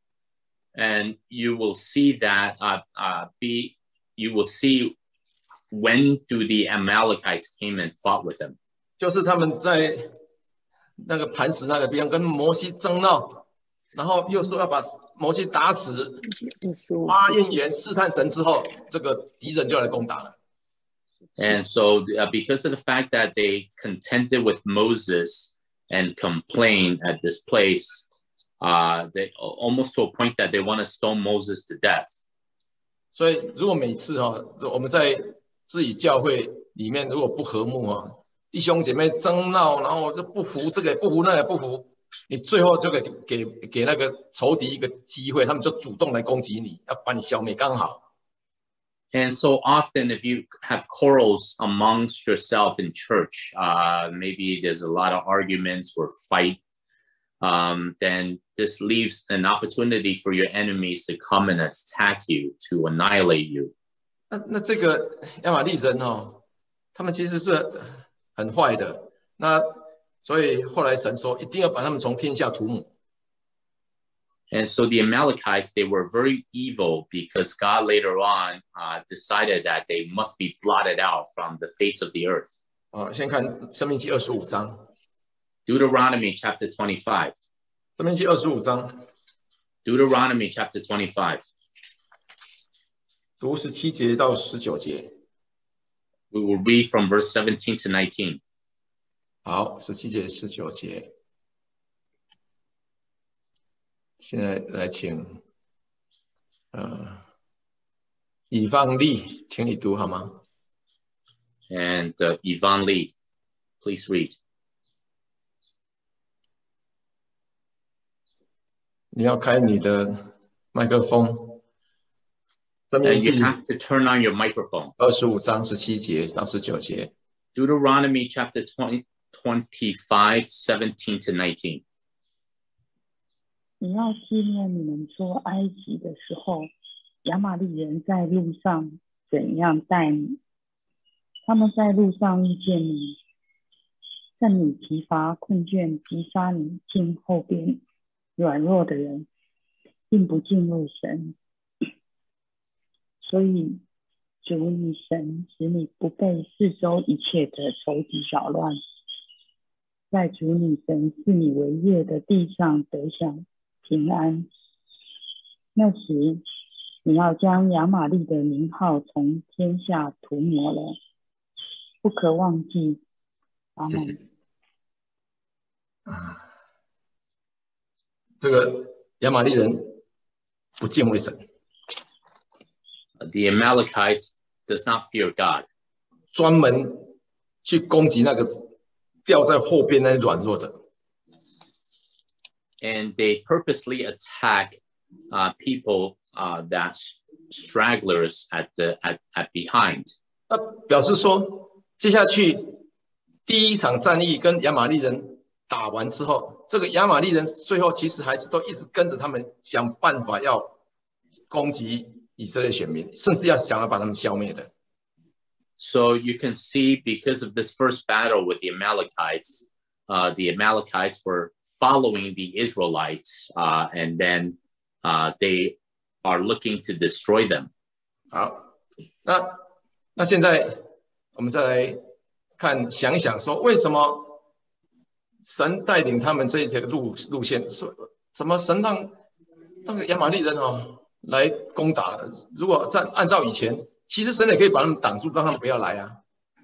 Speaker 2: And you will see that uh, uh, be you will see when do the Amalekites came and fought with them.
Speaker 1: 就是他们在那个磐石那个地方跟摩西争闹，然后又说要把摩西打死，发怨言试探神之后，这个敌人就来攻打了。
Speaker 2: And so uh, because of the fact that they contended with Moses and complained at this place, uh, they almost to a point that they want to stone Moses to death.
Speaker 1: 所以如果每次哈、哦，我们在自己教会里面如果不和睦啊，弟兄姐妹争闹，然后就不服这个也不服那个也不服，你最后就给给给那个仇敌一个机会，他们就主动来攻击你，要把你消灭，刚好。
Speaker 2: And so often, if you have quarrels amongst yourself in church, uh, maybe there's a lot of arguments or fight, um, then this leaves an opportunity for your enemies to come and attack you, to annihilate you.
Speaker 1: 那那这个亚玛利人哦，他们其实是很坏的。那所以后来神说，一定要把他们从天下涂抹。
Speaker 2: And so the Amalekites, they were very evil because God later on uh, decided that they must be blotted out from the face of the earth.
Speaker 1: 啊，先看申命记二十五章，
Speaker 2: Deuteronomy chapter twenty-five.
Speaker 1: 申命记二十五章
Speaker 2: Deuteronomy chapter twenty-five.
Speaker 1: 读十七节到十九节。
Speaker 2: We will read from verse seventeen to nineteen.
Speaker 1: 好，十七节、十九节。现在来请，呃，以放利，请你读好吗？
Speaker 2: And uh, Yvonne Lee, please read.
Speaker 1: 你要开你的麦克风。申命
Speaker 2: And you
Speaker 1: 记
Speaker 2: have to turn on your microphone.
Speaker 1: 二十五章十七节到十九节。
Speaker 2: Deuteronomy chapter twenty, twenty-five, seventeen to nineteen.
Speaker 6: 你要纪念你们出埃及的时候，亚玛利人在路上怎样待你。他们在路上遇见你， 趁你疲乏困倦，击杀你近后边软弱的人，并不敬畏神。所以主你神使你不被四周一切的仇敌扰乱，在主你神赐你为业的地上得享平安。那时你要将亚玛力的名号从天下涂抹了，不可忘记。阿们。
Speaker 1: 谢谢。啊，这个亚玛力人不敬畏神。
Speaker 2: The Amalekites does not fear God.
Speaker 1: 专门去攻击那个掉在后边那软弱的。
Speaker 2: And they purposely attack uh, people uh, that stragglers at the at, at behind.
Speaker 1: 那表示说，接下去第一场战役跟亚玛力人打完之后，这个亚玛力人最后其实还是都一直跟着他们，想办法要攻击以色列选民，甚至要想要把他们消灭的。
Speaker 2: So you can see, because of this first battle with the Amalekites, uh, the Amalekites were following the Israelites, uh, and then uh, they are looking to destroy them.
Speaker 1: 好，那那现在我们再来看，想一想说，为什么神带领他们这一条路路线？说怎么神让那个亚玛力人哦来攻打？如果在按照以前。其实神也可以把他们挡住，让他们不要来啊。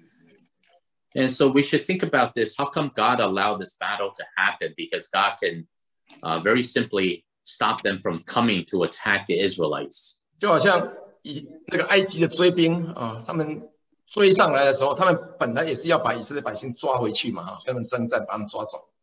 Speaker 2: And so we should think about this. How come God allowed this battle to happen? Because God can uh, very simply stop them from coming to attack the Israelites.
Speaker 1: 就好像以那个埃及的追兵啊，他们追上来的时候，他们本来也是要把以色列百姓抓回去嘛，跟他们征战，把他们抓走。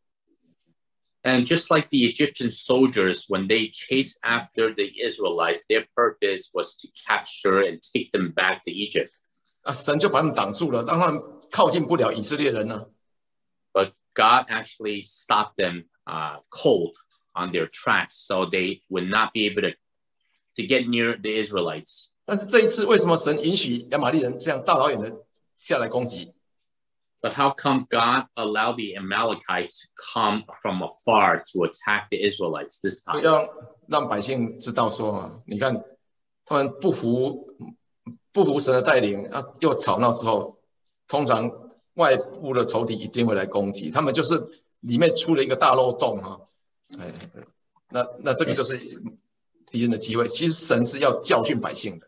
Speaker 2: And just like the Egyptian soldiers, when they chased after the Israelites, their purpose was to capture and take them back to Egypt.
Speaker 1: 啊，神就把他们挡住了，让他们靠近不了以色列人呢。
Speaker 2: But God actually stopped them uh, cold on their tracks, so they would not be able to to get near the Israelites.
Speaker 1: 但是这一次，为什么神允许亚玛力人这样大老远的下来攻击？
Speaker 2: But how come God allowed the Amalekites to come from afar to attack the Israelites this time?
Speaker 1: 要让百姓知道说，你看他们不服不服神的带领，啊，又吵闹之后，通常外部的仇敌一定会来攻击，他们就是里面出了一个大漏洞哈，哎，那那这个就是敌人的机会。其实神是要教训百姓的。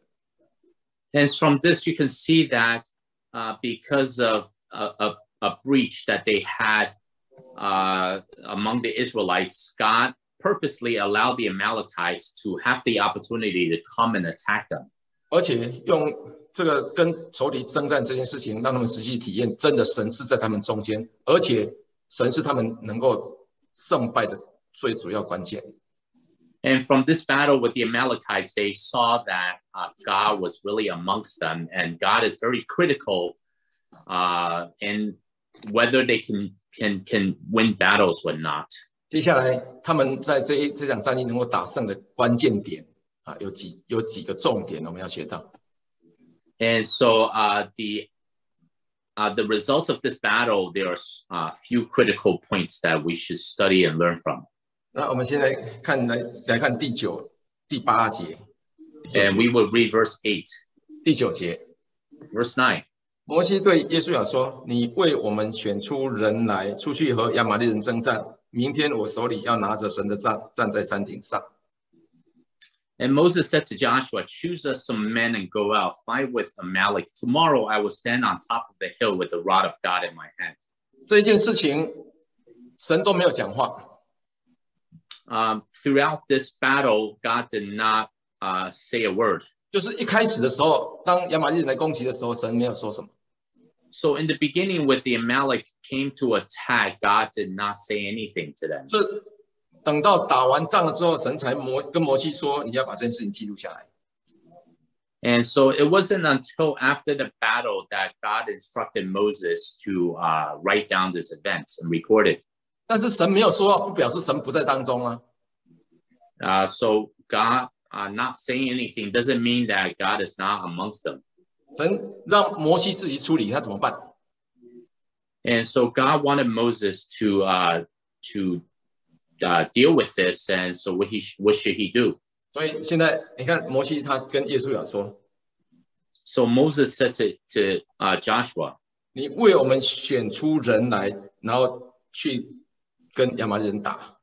Speaker 2: And from this, you can see that uh, because of A, a, a breach that they had uh, among the Israelites, God purposely allowed the Amalekites to have the opportunity to come and attack them.
Speaker 1: 而且用这个跟仇敌征战这件事情，让他们实际体验，真的神是在他们中间，而且神是他们能够胜败的最主要关键。
Speaker 2: And from this battle with the Amalekites, they saw that uh, God was really amongst them, and God is very critical Uh, and whether they can can can win battles or not.
Speaker 1: 接下来，他们在这一这场战役能够打胜的关键点啊，有几有几个重点我们要学到。
Speaker 2: And so uh, the uh, the results of this battle, there are a few critical points that we should study and learn from.
Speaker 1: 那我们现在看来来看第九、第八节。
Speaker 2: And we will read verse eight.
Speaker 1: 第九节
Speaker 2: ，verse nine.
Speaker 1: 摩西对耶稣亚说：“你为我们选出人来，出去和亚玛力人征战。明天我手里要拿着神的杖，站在山顶上。”
Speaker 2: And Moses said to Joshua, "Choose us some men and go out, fight with Amalek. Tomorrow I will stand on top of the hill with the rod of God in my hand."
Speaker 1: 这一件事情，神都没有讲话。
Speaker 2: Um, throughout this battle, God did not uh, say a word.
Speaker 1: 就是一开始的时候，当亚玛力人来攻击的时候，神没有说什么。
Speaker 2: So in the beginning, with the Amalek came to attack, God did not say anything to them.
Speaker 1: 这等到打完仗的时候，神才摩跟摩西说：“你要把这件事情记录下来。”
Speaker 2: And so it wasn't until after the battle that God instructed Moses to uh, write down this event and record it.
Speaker 1: 但是神没有说话，不表示神不在当中啊。
Speaker 2: Uh, so God uh, not saying anything doesn't mean that God is not amongst them.
Speaker 1: 神让摩西自己处理，他怎么办
Speaker 2: And so God wanted Moses to uh, to uh, deal with this, and so what he what should he do?
Speaker 1: 所以现在你看摩西他跟耶稣亚说，
Speaker 2: So Moses said to to uh, Joshua,
Speaker 1: 你为我们选出人来，然后去跟亚玛力人打。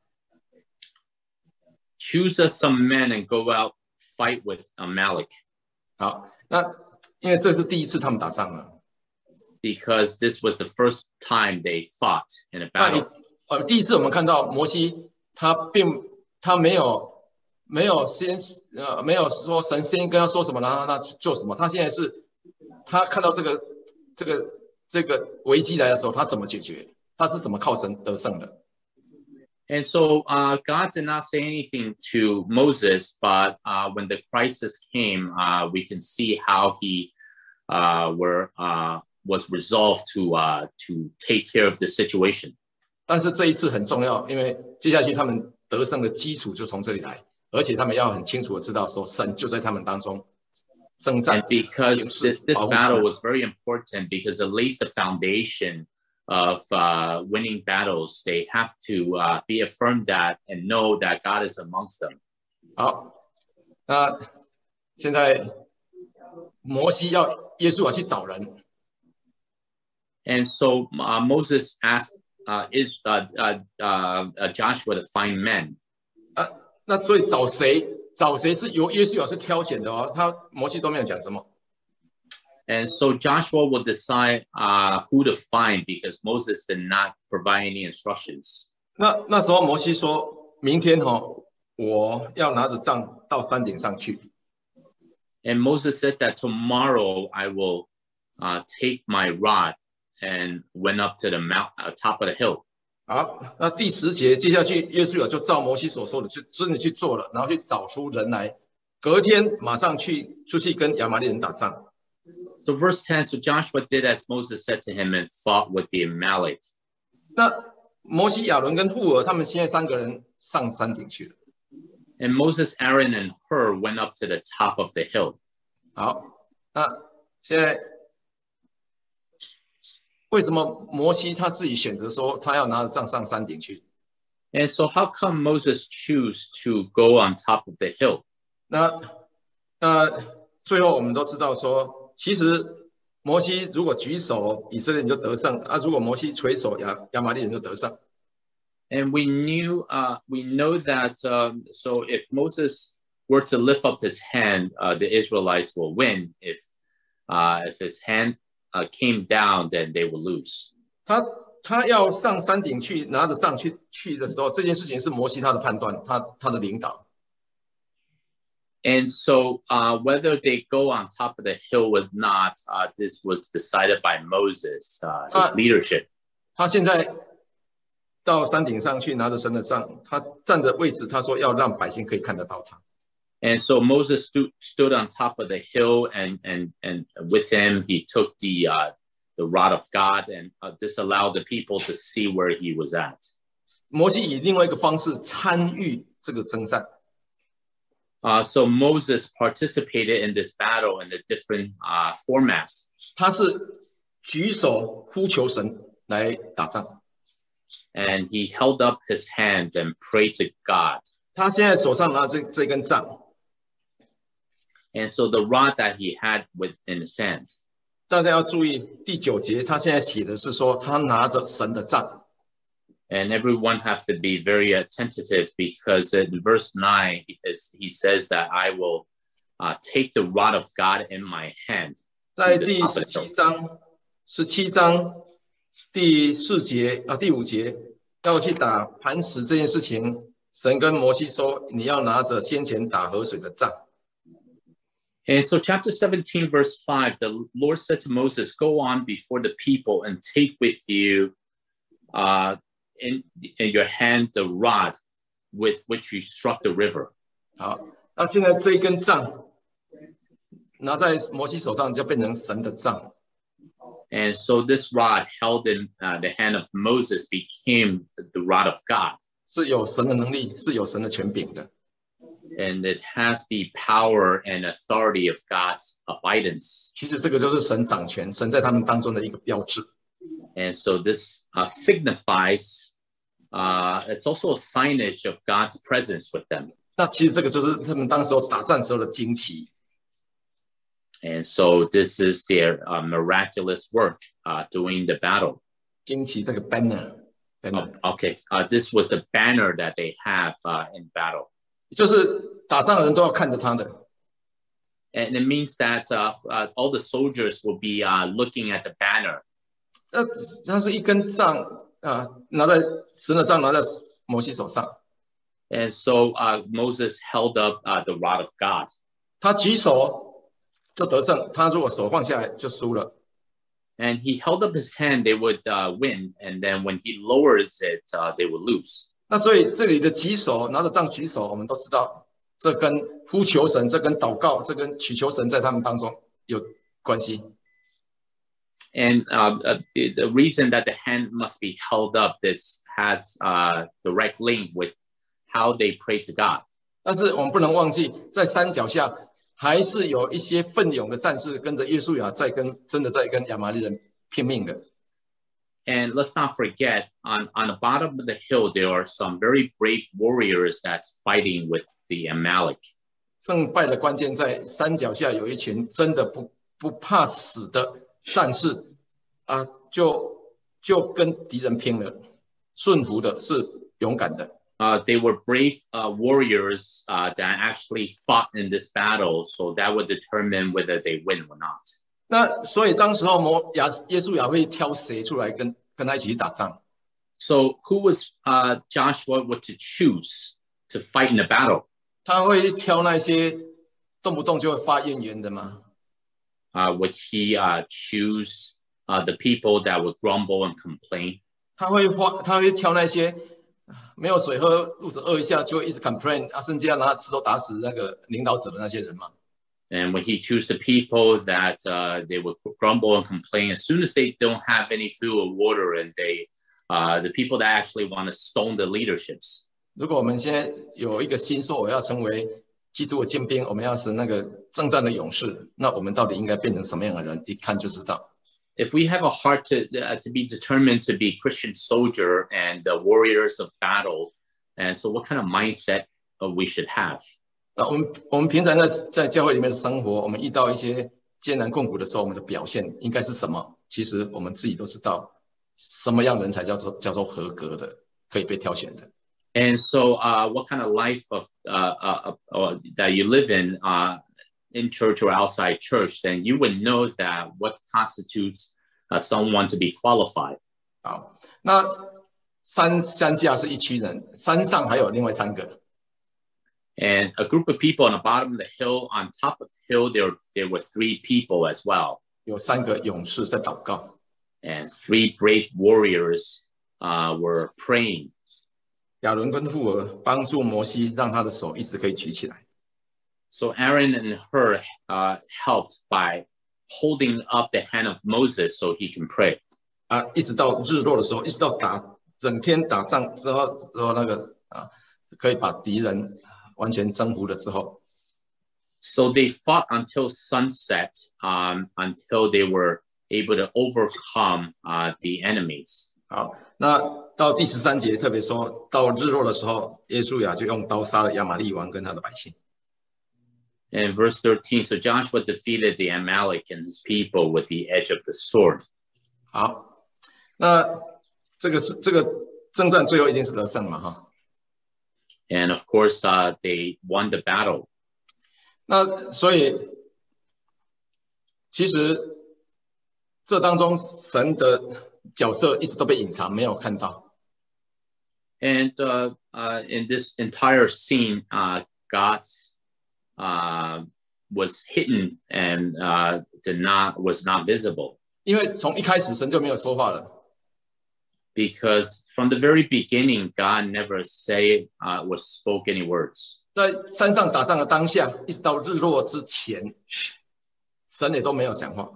Speaker 2: choose us some men and go out fight with Amalek.
Speaker 1: 好，那因为这是第一次他们打仗了。
Speaker 2: Because this was the first time they fought in a
Speaker 1: 那你
Speaker 2: battle.
Speaker 1: 呃，第一次我们看到摩西，他并他没有没有先呃没有说神先跟他说什么，然后他做什么。他现在是，他看到这个这个这个危机来的时候，他怎么解决？他是怎么靠神得胜的？
Speaker 2: And so uh, God did not say anything to Moses, but uh, when the crisis came, uh, we can see how he uh, were uh, was resolved to uh, to take care of the situation.
Speaker 1: 但是这一次很重要，因为接下去他们得胜的基础就从这里来，而且他们要很清楚的知道说，神就在他们当中征战。
Speaker 2: And because th- this battle was very important, because it lays the foundation of uh, winning battles, they have to uh, be affirmed that and know that God is amongst them.
Speaker 1: 好，那现在摩西要耶稣要去找人。
Speaker 2: And so uh, Moses asked uh, is uh, uh, uh, Joshua to find men.
Speaker 1: 啊，那所以找谁？找谁是由耶稣老师挑选的哦，他摩西都没有讲什么。
Speaker 2: And so Joshua will decide uh, who to find because Moses did not provide any instructions.
Speaker 1: 那那时候摩西说，明天哈、哦，我要拿着杖到山顶上去。
Speaker 2: And Moses said that tomorrow I will uh, take my rod and went up to the mount, uh, top of the hill.
Speaker 1: 好，那第十节接下去，耶稣就照摩西所说的，就真的去做了，然后去找出人来。隔天马上去出去跟亚玛力人打仗。
Speaker 2: So verse ten, so Joshua did as Moses said to him and fought with the Amalek.
Speaker 1: 那摩西、亚伦跟户尔他们现在三个人上山顶去了。
Speaker 2: And Moses, Aaron, and Hur went up to the top of the hill.
Speaker 1: 好，那现在为什么摩西他自己选择说他要拿着杖上山顶去？
Speaker 2: And so how come Moses choose to go on top of the hill?
Speaker 1: 那那最后我们都知道说，其实摩西如果举手，以色列人就得胜；啊，如果摩西垂手，亚亚玛力人就得胜。
Speaker 2: And we knew, uh, we know that. Um, so if Moses were to lift up his hand, uh, the Israelites will win. If uh, if his hand uh, came down, then they will lose.
Speaker 1: 他他要上山顶去拿着杖去去的时候，这件事情是摩西他的判断，他他的领导。
Speaker 2: And so uh, whether they go on top of the hill or not, uh, this was decided by Moses, uh, his
Speaker 1: Uh,
Speaker 2: leadership.
Speaker 1: 他现在到山顶上去拿着神的杖，他站着位置，他说要让百姓可以看得到他。
Speaker 2: And so Moses stu- stood on top of the hill, and and and with him he took the uh, the rod of God, and uh, this allowed the people to see where he was at.
Speaker 1: 摩西以另外一个方式参与这个征战。
Speaker 2: Uh, so Moses participated in this battle in a different uh, format.
Speaker 1: 他是举手呼求神来打仗。
Speaker 2: And he held up his hand and prayed to God.
Speaker 1: 他现在手上拿这这根杖，
Speaker 2: And so the rod that he had within his hand.
Speaker 1: 大家要注意第九节，他现在写的是说他拿着神的杖。
Speaker 2: And everyone have to be very attentive because in verse nine, is, he says that I will uh, take the rod of God in my hand.
Speaker 1: 在第十七章，十七章第四节啊第五节，要去打磐石这件事情，神跟摩西说，你要拿着先前打河水的杖。
Speaker 2: And so chapter seventeen, verse five, the Lord said to Moses, go on before the people and take with you uh, in, in your hand the rod with which you struck the river.
Speaker 1: 好，那现在这一根杖拿在摩西手上，就变成神的杖。
Speaker 2: And so this rod held in uh, the hand of Moses became the rod of God.
Speaker 1: 是有神的能力，是有神的权柄的。
Speaker 2: And it has the power and authority of God's abidance.
Speaker 1: 其实这个就是神掌权，神在他们当中的一个标志。
Speaker 2: And so this uh, signifies, uh, it's also a signage of God's presence with them.
Speaker 1: 那其实这个就是他们当时候打战时候的旌旗。
Speaker 2: And so this is their uh, miraculous work uh, during the battle.
Speaker 1: 旌旗这个 banner， banner
Speaker 2: Oh, okay, uh, this was the banner that they have uh, in battle.
Speaker 1: 就是打仗的人都要看着他的。
Speaker 2: And it means that uh, uh, all the soldiers will be uh, looking at the banner.
Speaker 1: 那它是一根杖啊，拿在神的杖拿在摩西手上。
Speaker 2: And so uh, Moses held up uh, the rod of God.
Speaker 1: 他举手就得胜，他如果手放下来就输了。
Speaker 2: And he held up his hand, they would uh, win. And then when he lowers it, uh, they would lose.
Speaker 1: 那所以这里的举手，拿着杖举手，我们都知道，这跟呼求神，这跟祷告，这跟祈求神在他们当中有关系。
Speaker 2: And uh, uh, the, the reason that the hand must be held up, this has uh, direct link with how they pray to God.
Speaker 1: 但是我们不能忘记，在山脚下还是有一些奋勇的战士跟着约书亚在跟真的在跟亚玛力人拼命的。
Speaker 2: And let's not forget, on, on the bottom of the hill, there are some very brave warriors that's fighting with the Amalek.
Speaker 1: 胜败的关键在山脚下有一群真的不不怕死的战士啊，就就跟敌人拼了。顺服的是勇敢的。
Speaker 2: Uh, they were brave uh, warriors uh, that actually fought in this battle, so that would determine whether they win or not.
Speaker 1: 那所以当时候摩亚耶稣亚会挑谁出来跟跟他一起去打仗？
Speaker 2: So who was uh, Joshua would to choose to fight in the battle?
Speaker 1: 他会挑那些动不动就会发怨言的吗？
Speaker 2: Uh, would he uh, choose uh, the people that would grumble and complain?
Speaker 1: 他会发他会挑那些没有水喝，肚子饿一下就会一直 complain 啊，甚至要拿石头打死那个领导者的那些人吗？
Speaker 2: And when he choose the people that uh, they would grumble and complain, as soon as they don't have any food or water, and they, uh, the people that actually want to stone the leaderships.
Speaker 1: 如果我们现在有一个心说我要成为基督的精兵，我们要是那个征战的勇士，那我们到底应该变成什么样的人？一看就知道。
Speaker 2: If we have a heart to uh, to be determined to be Christian soldier and the warriors of battle, and so what kind of mindset uh, we should have?
Speaker 1: 那我们我们平常在在教会里面的生活，我们遇到一些艰难困苦的时候，我们的表现应该是什么？其实我们自己都知道，什么样的人才叫做叫做合格的，可以被挑选的。
Speaker 2: And so, uh, what kind of life of uh, uh, uh, that you live in, uh, in church or outside church, then you would know that what constitutes uh, someone to be qualified.
Speaker 1: 好，那山山下是一群人，山上还有另外三个。
Speaker 2: And a group of people on the bottom of the hill, on top of the hill, there, there were three people as well.
Speaker 1: 有三个勇士在祷告。
Speaker 2: And three brave warriors uh, were praying.
Speaker 1: 亚伦跟户尔帮助摩西，让他的手一直可以举起来。
Speaker 2: So Aaron and Hur uh, helped by holding up the hand of Moses so he can pray.
Speaker 1: 啊，一直到日落的时候，一直到打整天打仗之后，之后那个啊，可以把敌人完全征服了之后。
Speaker 2: So they fought until sunset, um, until they were able to overcome uh, the enemies.
Speaker 1: 好，那到第十三节特别说到日落的时候，耶稣亚就用刀杀了亚玛利王跟他的百姓。
Speaker 2: In verse thirteen, so Joshua defeated the Amalek and his people with the edge of the sword.
Speaker 1: 好，那这个是这个征战最后一定是得胜嘛，哈。
Speaker 2: And of course, uh, they won the battle.
Speaker 1: 那所以其实这当中神的角色一直都被隐藏，没有看到。
Speaker 2: And uh, uh, in this entire scene, uh, God's uh, was hidden and uh, did not was not visible.
Speaker 1: 因为从一开始神就没有说话了。
Speaker 2: Because from the very beginning, God never say uh, or spoke any words.
Speaker 1: 在山上打仗的当下，一直到日落之前，神也都没有讲话。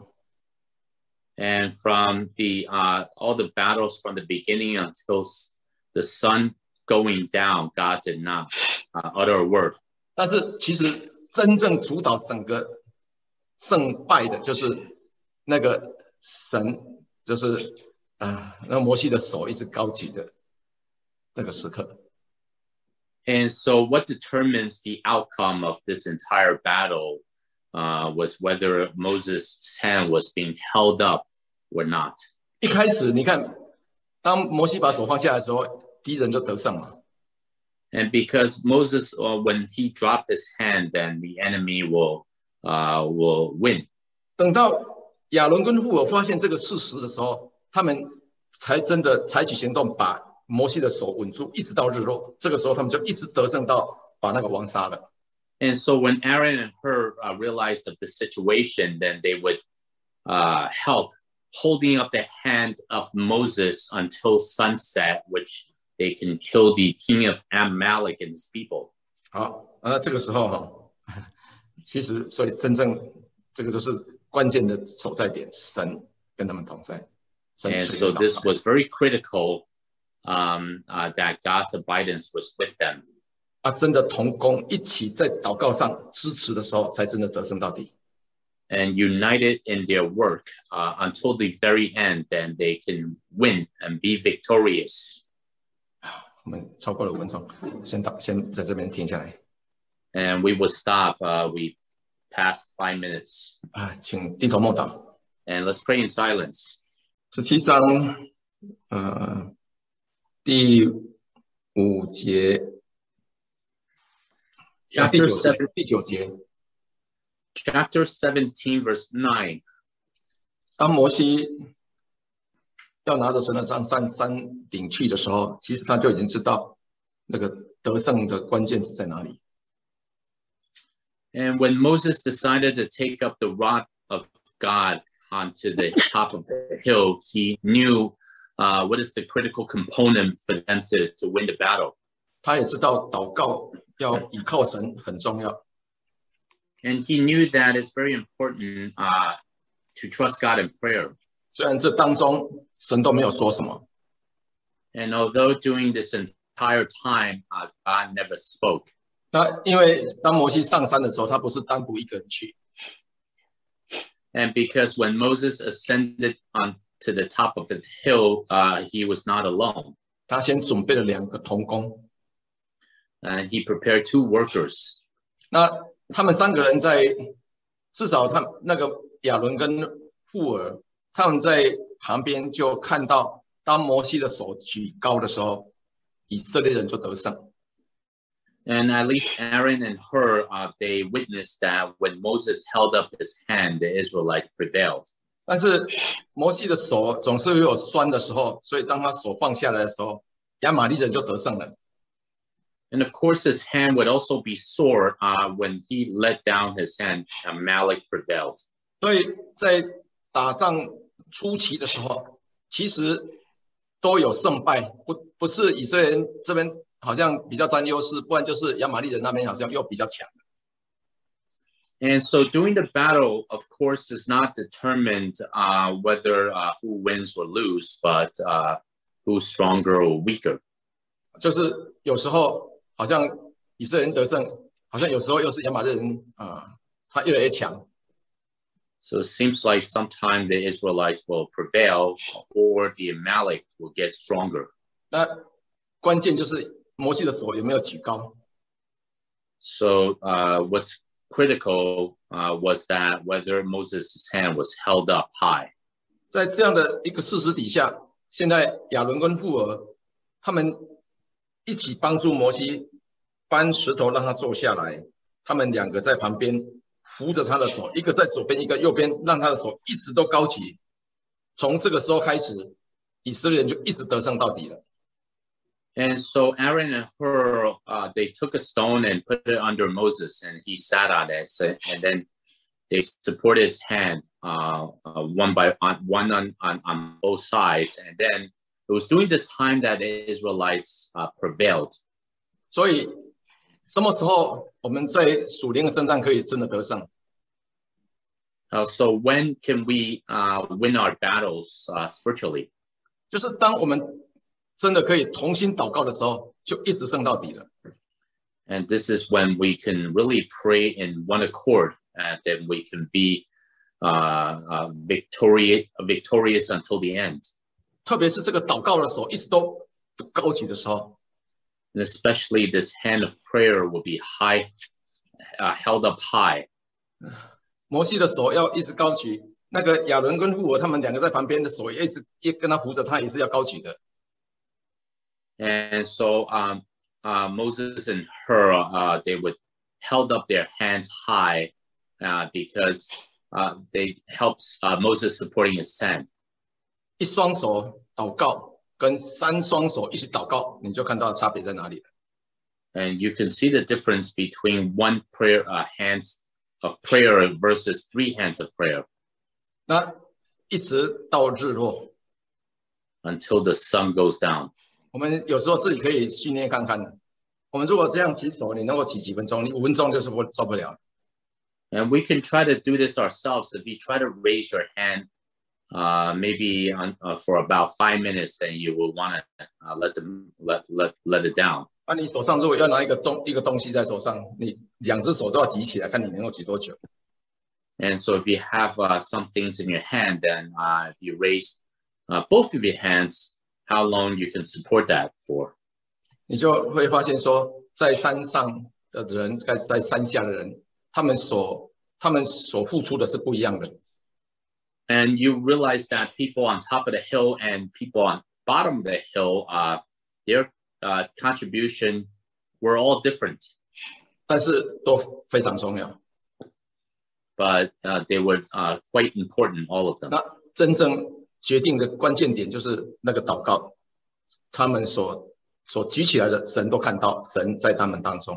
Speaker 2: And from the uh, all the battles from the beginning until the sun going down, God did not uh, utter a word.
Speaker 1: 但是其实真正主导整个胜败的，就是那个神，就是啊，那摩西的手一直高举的这个时刻。
Speaker 2: And so what determines the outcome of this entire battle uh, was whether Moses' hand was being held up or not.
Speaker 1: 一开始你看，当摩西把手放下来的时候，敌人就得胜了。
Speaker 2: And because Moses, uh, when he dropped his hand, then the enemy will uh, will win.
Speaker 1: 等到亚伦跟户尔发现这个事实的时候，他们才真的采取行动，把摩西的手稳住，一直到日落。这个时候，他们就一直得胜到把那个王杀了。
Speaker 2: And so when Aaron and Hur uh, realized of the situation, then they would uh, help holding up the hand of Moses until sunset, which they can kill the king of Amalek and his people.
Speaker 1: 好，那这个时候哈，其实所以真正这个就是关键的所在点，神跟他们同在。
Speaker 2: And so this was very critical um, uh, that God's abidance was with them.
Speaker 1: 啊，真的同工一起在祷告上支持的时候，才真的得胜到底。
Speaker 2: And united in their work uh, until the very end, then they can win and be victorious.
Speaker 1: 我们超过了五分钟，先到先在这边停下来。
Speaker 2: And we will stop. Uh, we passed five minutes.
Speaker 1: 啊，请低头默祷。
Speaker 2: And let's pray in silence.
Speaker 1: 十七章，呃，第五节，啊，第九节，第九节。
Speaker 2: Chapter seventeen, verse nine.
Speaker 1: 当摩西要拿着神的杖上山顶去的时候，其实他就已经知道那个得胜的关键是在哪里。
Speaker 2: And when Moses decided to take up the rod of God onto the top of the hill, he knew uh, what is the critical component for them to, to win the battle.
Speaker 1: 他也知道祷告要倚靠神很重要。
Speaker 2: And he knew that it's very important uh, to trust God in prayer.
Speaker 1: 虽然这当中神都没有说什么。
Speaker 2: And although during this entire time, uh, God never spoke.
Speaker 1: 那因为当摩西上山的时候，他不是单独一个人去。
Speaker 2: And because when Moses ascended onto the top of the hill, uh, he was not alone.
Speaker 1: 他先准备了两个同工。
Speaker 2: And he prepared two workers.
Speaker 1: 那他们三个人在，至少他那个亚伦跟户尔，他们在旁边就看到，当摩西的手举高的时候，以色列人就得胜。
Speaker 2: And at least Aaron and Hur, uh, they witnessed that when Moses held up his hand, the Israelites prevailed.
Speaker 1: 但是摩西的手总是会有酸的时候，所以当他手放下来的时候，亚玛力人就得胜了。
Speaker 2: And of course, his hand would also be sore uh, when he let down his hand. Amalek prevailed.
Speaker 1: 所以在打仗初期的时候，其实都有胜败，不不是以色列人这边好像比较占优势，不然就是亚玛力人那边好像又比较强。
Speaker 2: And so during the battle, of course, is not determined uh, whether uh, who wins or lose, but uh, who's stronger or weaker.
Speaker 1: 就是有时候。好像以色列人得胜，好像有时候又是亚玛力人啊，他越来越强。
Speaker 2: So it seems like sometimes the Israelites will prevail, or the Amalek will get stronger.
Speaker 1: 那关键就是摩西的手有没有举高。
Speaker 2: So uh, what's critical uh, was that whether Moses' hand was held up high.
Speaker 1: 在这样的一个事实底下，现在亚伦跟户尔他们一起帮助摩西搬石头让他坐下来，他们两个在旁边扶着他的手，一个在左边，一个右边，让他的手一直都高举。从这个时候开始，以色列人就一直得胜到底了。
Speaker 2: And so Aaron and Hur, uh, they took a stone and put it under Moses, and he sat on it. So, and then they supported his hand, uh, uh, one by on, one on, on on both sides, and then. It was during this time that the Israelites uh, prevailed.
Speaker 1: 所以，什么时候我们在属灵的征战可以真的得胜？
Speaker 2: Uh, so when can we uh, win our battles uh, spiritually?
Speaker 1: 就是当我们真的可以同心祷告的时候，就一直胜到底了。
Speaker 2: And this is when we can really pray in one accord, and then we can be uh, uh, victorious, victorious until the end.
Speaker 1: 特别是这个祷告的手一直都高举的时候。
Speaker 2: And especially this hand of prayer will be high, uh, held up high.
Speaker 1: 摩西的手要一直高举，那个亚伦跟户尔他们两个在旁边的手也一直也跟他扶着，他也是要高举的。
Speaker 2: And so um, uh, Moses and Hur, uh, they would held up their hands high uh, because uh, they helps uh, Moses supporting his hand.
Speaker 1: 一双手祷告跟三双手一起祷告，你就看到差别在哪里了。
Speaker 2: And you can see the difference between one prayer uh, hands of prayer versus three hands of prayer.
Speaker 1: 那一直到日落
Speaker 2: until the sun goes down.
Speaker 1: 我们有时候自己可以训练看看。我们如果这样举手，你能够举几分钟？你五分钟就是不受不了。
Speaker 2: And we can try to do this ourselves. If you try to raise your hand, uh, maybe on, uh, for about five minutes, then you will want to uh, let them let let let it down.
Speaker 1: 那、啊、你手上如果要拿一个东一个东西在手上，你两只手都要举起来，看你能够举多久。
Speaker 2: And so if you have uh, some things in your hand, then uh, if you raise uh, both of your hands, how long you can support that for?
Speaker 1: 你就会发现说，在山上的人，在在山下的人，他们所他们所付出的是不一样的。
Speaker 2: And you realize that people on top of the hill and people on bottom of the hill, uh, their uh, contribution were all different.
Speaker 1: 但是都非常重要。
Speaker 2: But uh, they were uh, quite important, all of them.
Speaker 1: 那真正决定的关键点就是那个祷告，他们所所举起来的，神都看到，神在他们当中。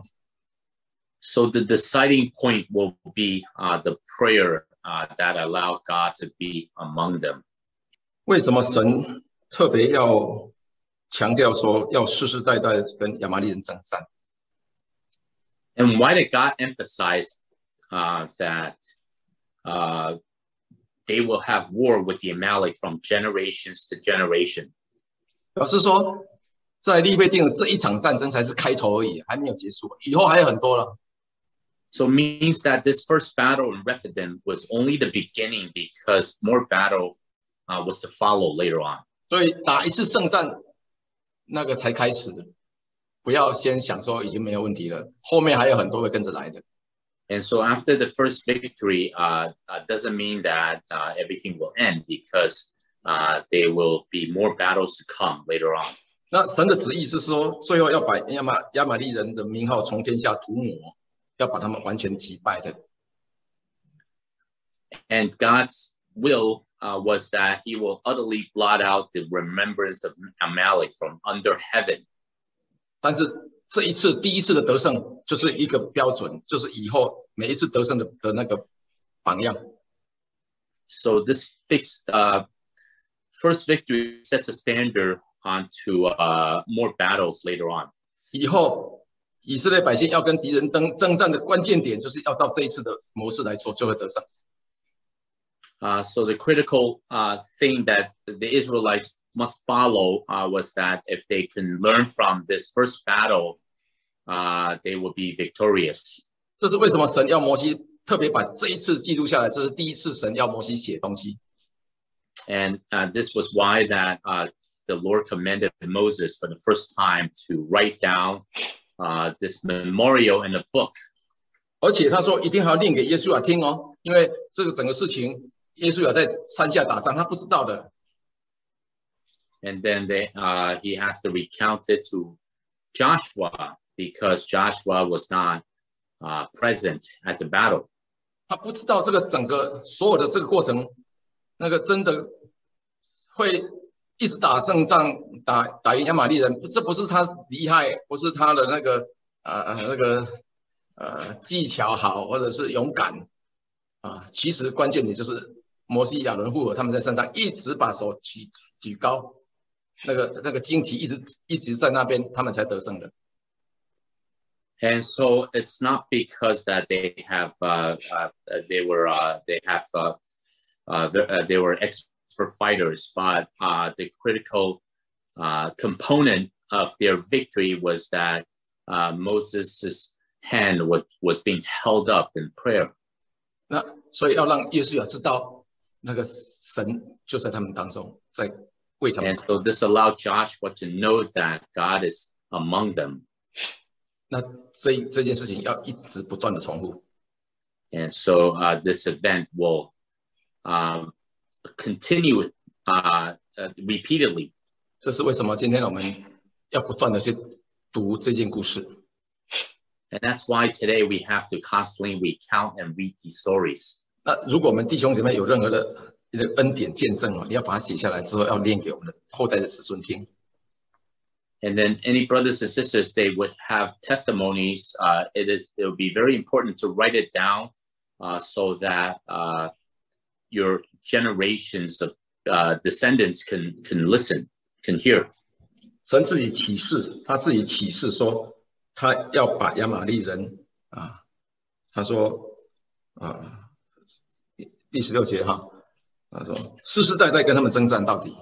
Speaker 2: So the deciding point will be uh, the prayer uh, that allow God to be among them.
Speaker 1: 为什么神特别要强调说要世世代代跟亚玛力人征战？
Speaker 2: And why did God emphasize uh, that uh, they will have war with the Amalek from generations to generation?
Speaker 1: 表示说，在利非定的这一场战争才是开头而已，还没有结束，以后还有很多了。
Speaker 2: So it means that this first battle in Rephidim was only the beginning because more battle uh, was to follow later on.
Speaker 1: 所以打一次胜战，那个才开始，不要先想说已经没有问题了，后面还有很多会跟着来的。
Speaker 2: And so after the first victory, uh, uh, doesn't mean that uh, everything will end because uh, there will be more battles to come later on.
Speaker 1: 那神的旨意是说，最后要把亚玛亚玛力人的名号从天下涂抹，要把他们完全击败的。
Speaker 2: And God's will uh, was that He will utterly blot out the remembrance of Amalek from under heaven.
Speaker 1: 但是这一次第一次的得胜就是一个标准，就是以后每一次得胜的的那个榜样。
Speaker 2: So this fixed uh, first victory sets a standard onto uh, more battles later on.
Speaker 1: 以后以色列百姓要跟敌人征征战的关键点，就是要照这一次的模式来做，就会得胜。
Speaker 2: Uh, so the critical uh, thing that the Israelites must follow uh, was that if they can learn from this first battle, uh, they will be victorious.
Speaker 1: 这是为什么神要摩西特别把这一次记录下来，这是第一次神要摩西写东西。
Speaker 2: And uh, this was why that uh, the Lord commanded Moses for the first time to write down uh, this memorial in a book.
Speaker 1: 而且他说一定还要念给耶稣亚听哦，因为这个整个事情，耶稣亚在山下打仗，他不知道的。
Speaker 2: And then they, uh, he has to recount it to Joshua because Joshua was not uh, present at the battle.
Speaker 1: 他不知道这个整个所有的这个过程，那个真的会一直打胜仗，打打赢亚玛力人，这不是他厉害，不是他的那个呃那个呃技巧好，或者是勇敢啊。其实关键点就是摩西、亚伦、户尔他们在山上一直把手举举高。那个那个旌旗一直一直在那边，他们才得胜的。
Speaker 2: And so it's not because that they have uh, uh, they were uh, they have uh, uh, they were expert fighters, but uh, the critical uh, component of their victory was that uh, Moses' hand was was being held up in prayer.
Speaker 1: 那所以要让耶稣亚知道，那个神就在他们当中，在为他们
Speaker 2: And so this allowed Joshua to know that God is among them.
Speaker 1: 那这这件事情要一直不断的重复。
Speaker 2: And so uh, this event will uh, continue uh, uh, repeatedly.
Speaker 1: 这是为什么今天我们要不断的去读这件故事。
Speaker 2: And that's why today we have to constantly recount and read these stories.
Speaker 1: 那如果我们弟兄姐妹有任何的一个恩典见证哦，你要把它写下来之后，要念给我们的后代的子孙听。
Speaker 2: And then any brothers and sisters, they would have testimonies. Uh, it is it would be very important to write it down uh, so that uh, your generations of uh, descendants can can listen, can hear.
Speaker 1: 神自己启示，他自己启示说，他要把亚玛力人啊，他说啊，第十六节哈，他说世世代代跟他们征战到底。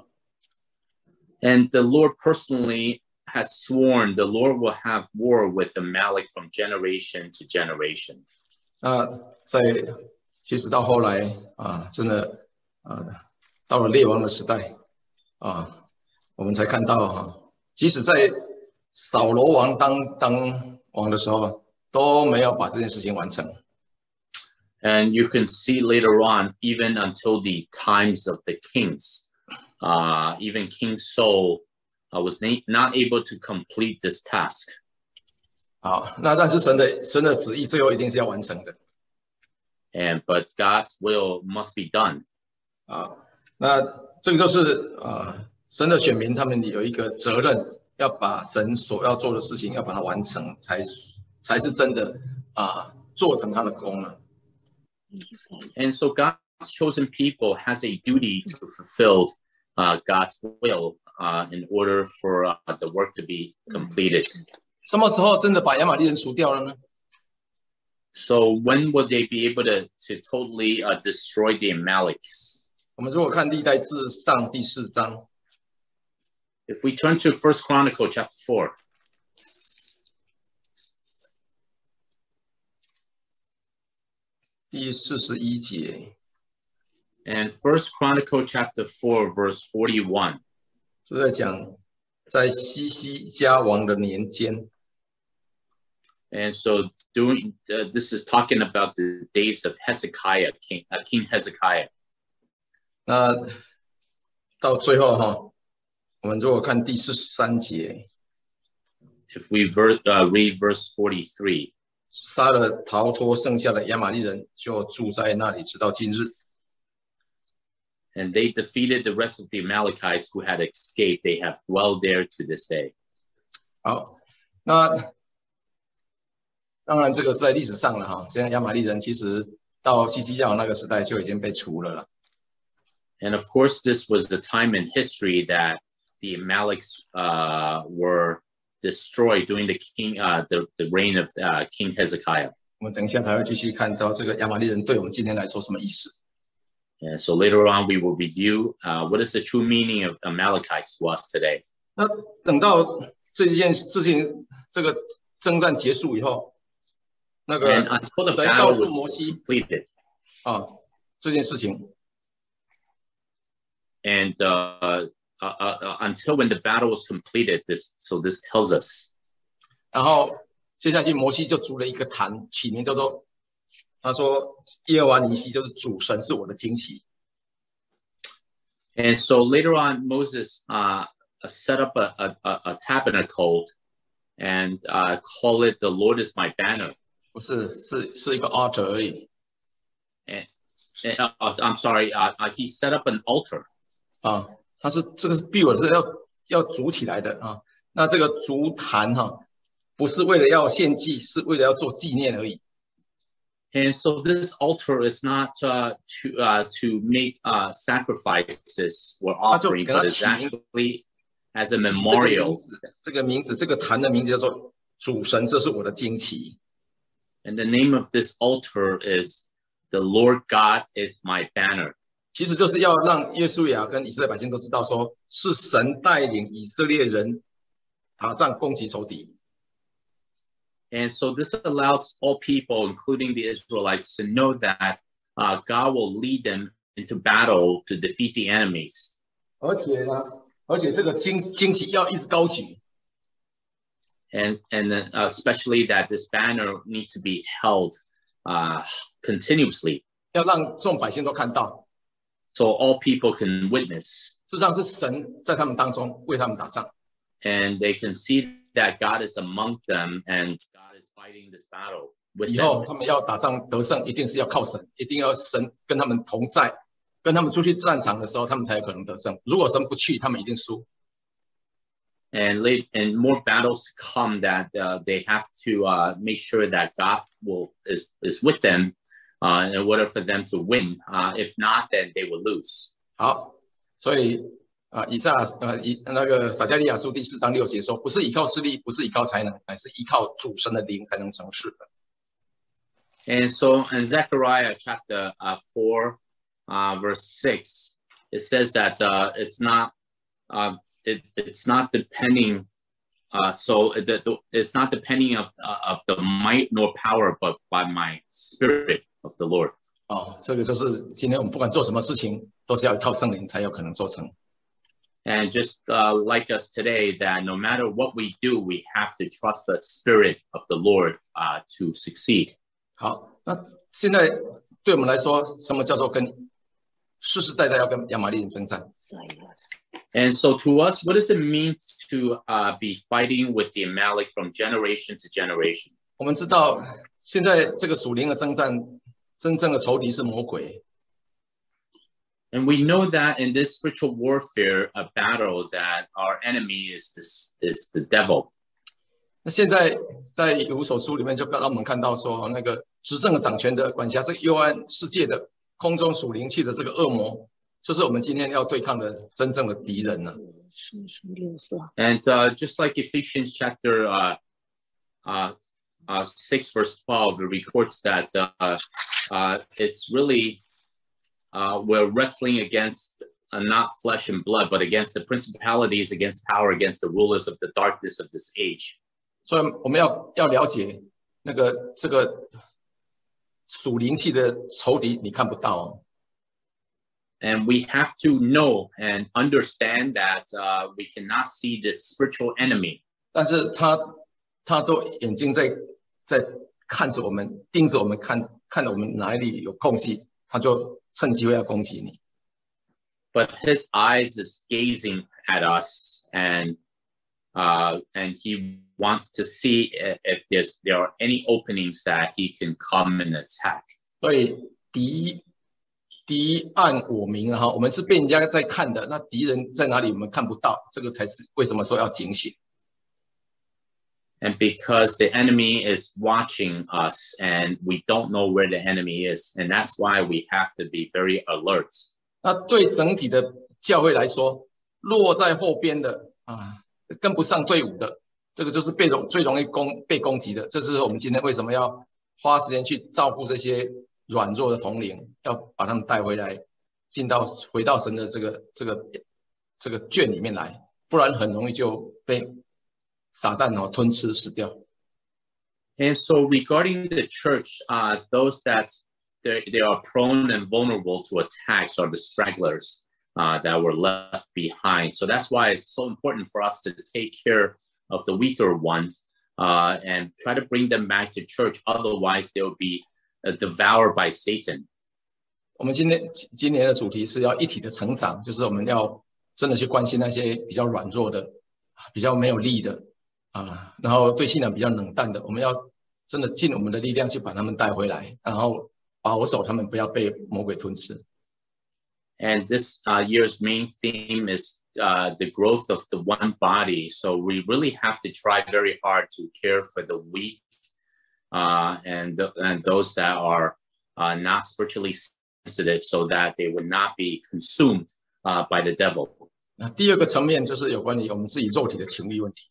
Speaker 2: And the Lord personally has sworn the Lord will have war with Amalek from generation to generation.
Speaker 1: 那在其实到后来啊，真的啊，到了列王的时代啊，我们才看到哈。即使在扫罗王当当王的时候，都没有把这件事情完成。
Speaker 2: And you can see later on, even until the times of the kings, uh, even King Saul uh, was not able to complete this task.
Speaker 1: 好，那但是神的神的旨意最后一定是要完成的。
Speaker 2: And but God's will must be done.
Speaker 1: 啊，那这个就是啊。神的选民，他们有一个责任，要把神所要做的事情，要把它完成，才才是真的啊，做成他的功了。
Speaker 2: And so God's chosen people has a duty to fulfill uh, God's will uh, in order for uh, the work to be completed.
Speaker 1: 什么时候真的把亚玛力人除掉了呢？
Speaker 2: So when would they be able to to totally uh, destroy the Amalekites?
Speaker 1: 我们如果看历代志上第四章。
Speaker 2: If we turn to First Chronicle chapter four,
Speaker 1: 第四十一节
Speaker 2: and First Chronicle chapter four, verse forty-one,
Speaker 1: 是在讲在西西家王的年间。
Speaker 2: and so doing uh, this is talking about the days of Hezekiah, King uh, King Hezekiah.
Speaker 1: 那到最后哈。 我们如果看第四十三节
Speaker 2: ，If we ver, uh, read verse forty-three，
Speaker 1: 杀了逃脱剩下的亚玛力人，就住在那里，直到今日。
Speaker 2: And they defeated the rest of the Amalekites who had escaped. They have dwelled there to this day.
Speaker 1: 好，那当然这个是在历史上了哈。现在亚玛力人其实到西西家王那个时代就已经被除了了。
Speaker 2: And of course, this was the time in history that the Amalekites uh, were destroyed during the king, uh, the, the reign of uh, King Hezekiah.
Speaker 1: 我们等一下才会继续看到这个亚玛力人对我们今天来说什么意思。
Speaker 2: And so later on, we will review uh, what is the true meaning of Amalekites to us today.
Speaker 1: 那等到这件事情这个征战结束以后，那个神告诉摩西啊这件事情。
Speaker 2: And uh, Uh, uh, until when the battle was completed, this so this tells us.
Speaker 1: 然后接下去摩西就筑了一个坛，起名叫做，他说耶和华尼西就是主神是我的旌旗。
Speaker 2: And so later on, Moses uh, set up a, a, a tabernacle and uh, call it the Lord is my banner.
Speaker 1: 不是，是是一个 altar 而已。
Speaker 2: And, and uh, I'm sorry, uh, uh, he set up an altar.
Speaker 1: 啊。它是这个是 build 是要要筑起来的啊，那这个筑坛哈、啊，不是为了要献祭，是为了要做纪念而已。
Speaker 2: And so this altar is not uh, to uh, to make uh, sacrifices or offering, but it's actually as a memorial.
Speaker 1: 这个名字，这个坛的名字叫做主神，这是我的旌旗。
Speaker 2: And the name of this altar is the Lord God is my banner.
Speaker 1: 其实就是要让约书亚跟以色列百姓都知道，说是神带领以色列人打仗攻击仇敌。
Speaker 2: And so this allows all people, including the Israelites, to know that uh, God will lead them into battle to defeat the enemies.
Speaker 1: 而且呢， 而且这个旌旌旗要一直高举。
Speaker 2: And and uh, especially that this banner needs to be held uh, continuously.
Speaker 1: 要让众百姓都看到。
Speaker 2: So all people can witness.
Speaker 1: 事实上是神在他们当中为他们打仗。
Speaker 2: And they can see that God is among them and God is fighting this battle with them.
Speaker 1: 以后他们要打仗得胜，一定是要靠神，一定要神跟他们同在，跟他们出去战场的时候，他们才有可能得胜。如果神不去，他们一定输。
Speaker 2: And late and more battles to come that uh, they have to uh, make sure that God will is, is with them uh, in order for them to win. Uh, if not, then they will lose.
Speaker 1: 好，所以啊，以赛呃以那个撒迦利亚书第四章六节说，不是依靠势力，不是依靠才能，乃是依靠主神的灵才能成事的。
Speaker 2: And so in Zechariah chapter uh, four, uh, verse six, it says that uh, it's not uh, it, it's not depending. Uh, so it, it's not depending of uh, of the might nor power, but by my spirit of the Lord.
Speaker 1: 哦，这个就是今天我们不管做什么事情，都是要靠圣灵才有可能做成。
Speaker 2: And just uh, like us today, that no matter what we do, we have to trust the Spirit of the Lord uh, to succeed.
Speaker 1: 好，那现在对我们来说，什么叫做跟世世代代要跟亚玛力人征战？
Speaker 2: And so to us, what does it mean to uh, be fighting with the Amalek from generation to generation?
Speaker 1: 我们知道，现在这个属灵的征战，真正的仇敌是魔鬼。
Speaker 2: And we know that in this spiritual warfare, a battle, that our enemy is this is the devil.
Speaker 1: 那现在在以弗所书里面就让我们看到说，那个执政的掌权的管辖这个幽暗世界的空中属灵气的这个恶魔，就是我们今天要对抗的真正的敌人呢。
Speaker 2: And uh, just like Ephesians chapter uh, uh, uh, six verse twelve, it records that uh, uh, it's really uh, we're wrestling against uh, not flesh and blood, but against the principalities, against power, against the rulers of the darkness of this age.
Speaker 1: 所以我们要要了解那个这个属灵气的仇敌，你看不到哦。
Speaker 2: And we have to know and understand that uh, we cannot see this spiritual enemy.
Speaker 1: 但是他他都眼睛在在看着我们，盯着我们看，看着我们哪里有空隙，他就趁机会要攻击你。
Speaker 2: But his eyes is gazing at us, and uh, and he wants to see if there's there are any openings that he can come and attack.
Speaker 1: 所以敌敌暗我明哈，我们是被人家在看的，那敌人在哪里我们看不到，这个才是为什么说要警醒。
Speaker 2: And because the enemy is watching us, and we don't know where the enemy is, and that's why we have to be very alert.
Speaker 1: 那对整体的教会来说，落在后边的啊，跟不上队伍的，这个就是被容最容易攻被攻击的。这是我们今天为什么要花时间去照顾这些软弱的同龄，要把他们带回来，进到回到神的这个这个这个圈里面来，不然很容易就被撒旦哦吞吃死掉。
Speaker 2: And so regarding the church, uh, those that they, they are prone and vulnerable to attacks are the stragglers uh, that were left behind. So that's why it's so important for us to take care of the weaker ones uh, and try to bring them back to church. Otherwise, they'll be uh, devoured by Satan.
Speaker 1: 我们今天今年的主题是要一体的成长，就是我们要真的去关心那些比较软弱的、比较没有力的啊，然后对信仰比较冷淡的，我们要真的尽我们的力量去把他们带回来，然后保守他们不要被魔鬼吞吃。
Speaker 2: And this uh, year's main theme is uh, the growth of the one body. So we really have to try very hard to care for the weak uh, and, the, and those that are uh, not spiritually sensitive, so that they would not be consumed uh, by the devil.
Speaker 1: 那第二个层面就是有关于我们自己肉体的情欲问题。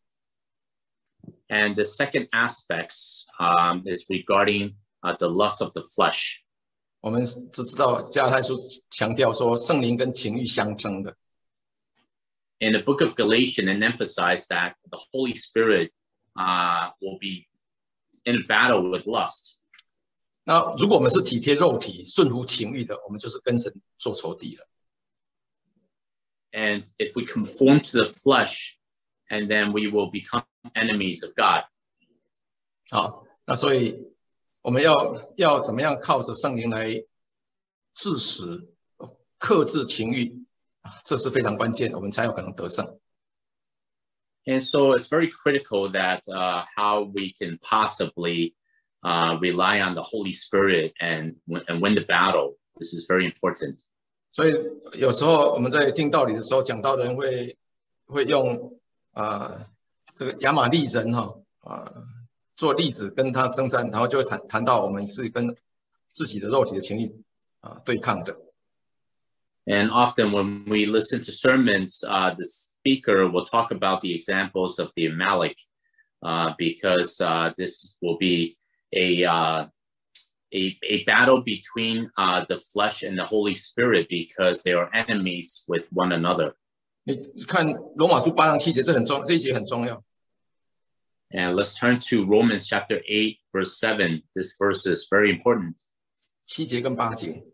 Speaker 2: And the second aspects um, is regarding uh, the lust of the flesh.
Speaker 1: 我们只知道加拉太书强调说圣灵跟情欲相争的。
Speaker 2: In the book of Galatians, and emphasize that the Holy Spirit uh, will be in battle with lust.
Speaker 1: 那如果我们是体贴肉体、顺服情欲的，我们就是跟神做仇敌了。
Speaker 2: And if we conform to the flesh, and then we will become enemies of God.
Speaker 1: 好，那所以我们要要怎么样靠着圣灵来致死、克制情欲啊，这是非常关键，我们才有可能得胜。
Speaker 2: And so it's very critical that uh, how we can possibly uh, rely on the Holy Spirit and and win the battle. This is very important.
Speaker 1: 所以有时候我们在听道理的时候，讲道的人会会用啊、呃、这个亚玛力人哈啊、呃、做例子跟他征战，然后就会谈谈到我们是跟自己的肉体的情欲啊、呃、对抗的。
Speaker 2: And often when we listen to sermons, uh, the speaker will talk about the examples of the Amalek, uh, because uh, this will be a uh, A, a battle between uh, the flesh and the Holy Spirit because they are enemies with one another.
Speaker 1: 你看罗马书八章七节，这很重，这一节很重要。
Speaker 2: And let's turn to Romans chapter eight, verse seven. This verse is very important.
Speaker 1: 七节跟八节。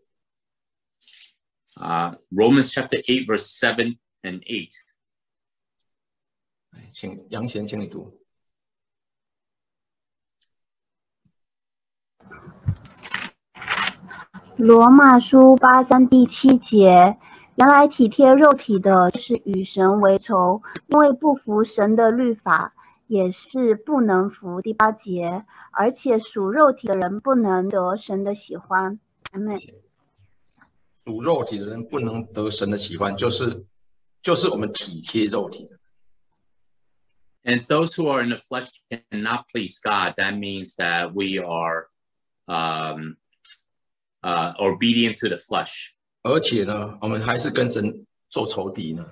Speaker 2: Uh, Romans chapter eight, verse seven and eight.
Speaker 1: 请杨贤，请你读。
Speaker 7: 罗马书八章第七节，原来体贴肉体的是与神为仇，因为不服神的律法，也是不能服。第八节，而且属肉体的人不能得神的喜欢。阿们。
Speaker 1: 属肉体的人不能得神的喜欢，就是就是我们体贴肉体的。
Speaker 2: And those who are in the flesh cannot please God. That means that we are um, uh, obedient to the flesh.
Speaker 1: 而且呢，我们还是跟神做仇敌呢。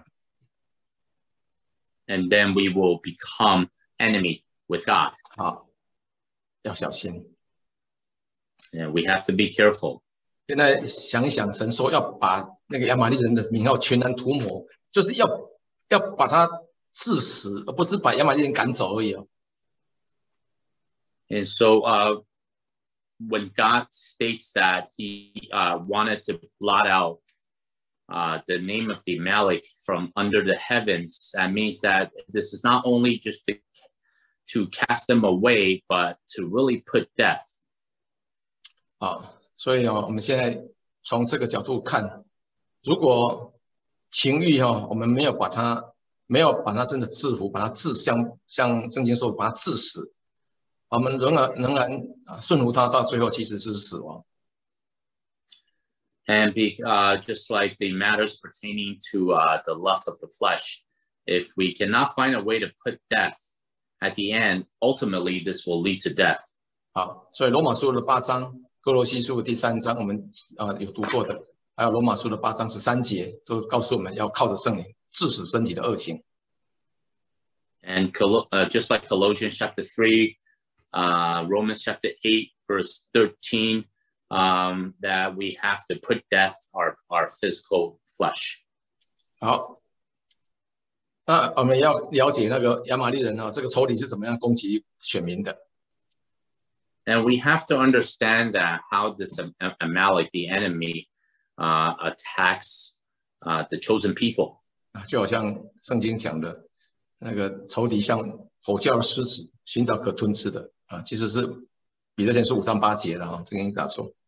Speaker 2: And then we will become enemy with God.
Speaker 1: 好，要小心。
Speaker 2: And we have to be careful.
Speaker 1: 现在想一想，神说要把那个亚玛力人的名号全然涂抹，就是要要把他致死，而不是把亚玛力人赶走而已哦。
Speaker 2: And so, uh, when God states that He uh, wanted to blot out uh, the name of the Amalek from under the heavens, that means that this is not only just to to cast them away, but to really put death.
Speaker 1: 好。所以哦，我们现在从这个角度看，如果情欲哦，我们没有把它没有把它真的制服，把它治像像圣经说，把它治死，我们仍然仍然啊顺服它，到最后其实是死亡。
Speaker 2: And be, uh, just like the matters pertaining to uh, the lust of the flesh, if we cannot find a way to put death at the end, ultimately this will lead to death.
Speaker 1: 好，所以罗马书的八章。哥罗西书第三章，我们啊、呃、有读过的，还有罗马书的八章十三节，都告诉我们要靠着圣灵治死身体的恶行。
Speaker 2: And uh, just like Colossians chapter three, uh, Romans chapter eight, verse thirteen, um, that we have to put death our our physical flesh.
Speaker 1: 好，那我们要了解那个亚玛力人啊，这个仇敌是怎么样攻击选民的。
Speaker 2: And we have to understand that how this Amalek, the enemy, uh, attacks uh, the chosen people.
Speaker 1: 就好像圣经讲的，那个仇敌像吼叫的狮子，寻找可吞吃的啊，其实是彼得前书五章八节的哈，这个应该打错。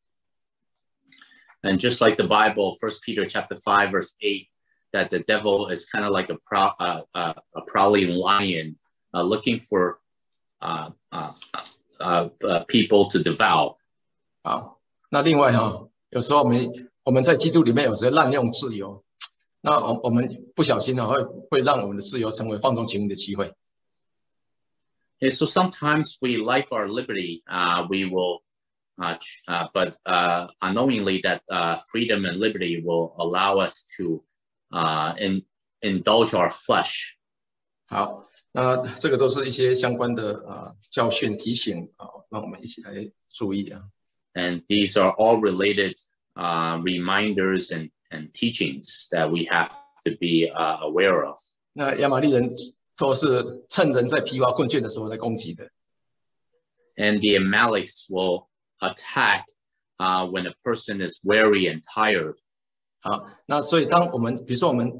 Speaker 2: And just like the Bible, First Peter chapter five verse eight, that the devil is kind of like a pro, uh, uh, a prowling lion, uh, looking for uh, uh, Uh, uh, people to devour.
Speaker 1: 好，那另外哈、哦，有时候我们我们在基督里面有时候滥用自由，那我我们不小心呢、哦、会会让我们的自由成为放纵情欲的机会。
Speaker 2: And so sometimes we like our liberty, uh, we will, uh, uh, but uh, unknowingly that uh, freedom and liberty will allow us to uh, in, indulge our flesh.
Speaker 1: 好。那这个都是一些相关的啊、呃、教训提醒啊，让我们一起来注意啊。
Speaker 2: And these are all related uh, reminders and and teachings that we have to be uh, aware of.
Speaker 1: 那亚玛力人都是趁人在疲乏困倦的时候来攻击的。
Speaker 2: And the Amaleks will attack uh, when a person is weary and tired.
Speaker 1: 好，那所以当我们比如说我们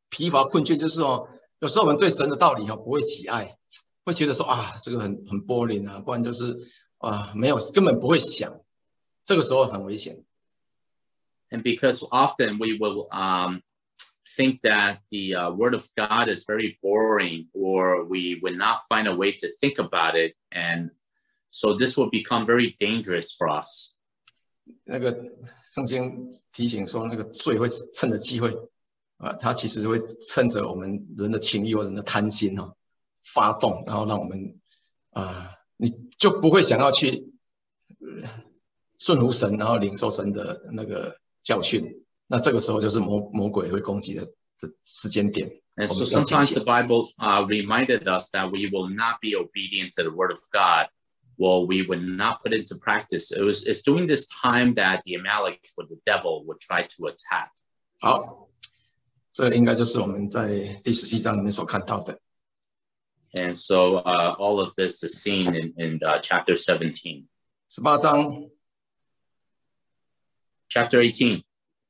Speaker 1: 疲乏困倦，就是哦，有时候我们对神的道理哦不会喜爱，会觉得说啊这个很很 boring 啊，不然就是啊没有根本不会想，这个时候很危险。
Speaker 2: And because often we will um, think that the uh, Word of God is very boring, or we will not find a way to think about it, and so this will become very dangerous for us.
Speaker 1: 那个圣经提醒说，那个罪会趁着机会啊，它其实会趁着我们人的情欲或人的贪心哦发动，然后让我们啊，你就不会想要去顺服神，然后领受神的那个教训。那这个时候就是魔魔鬼会攻击的的时间点。
Speaker 2: And so sometimes the Bible uh, reminded us that we will not be obedient to the Word of God. Well, we would not put into practice. It was it's during this time that the Amalekites or the devil would try to attack.
Speaker 1: 好，这应该就是我们在第十七章里面所看到的。
Speaker 2: And so uh, all of this is seen in, in uh, chapter seventeen.
Speaker 1: 十八章
Speaker 2: Chapter eighteen.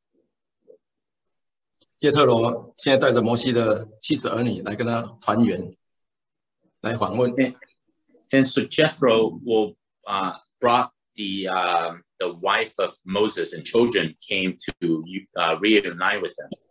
Speaker 1: 耶特罗现在带着摩西的妻子儿女来跟他团圆，来访问。
Speaker 2: And, and so Jethro will uh, brought the uh, the wife of Moses and children came to uh, reunite with them.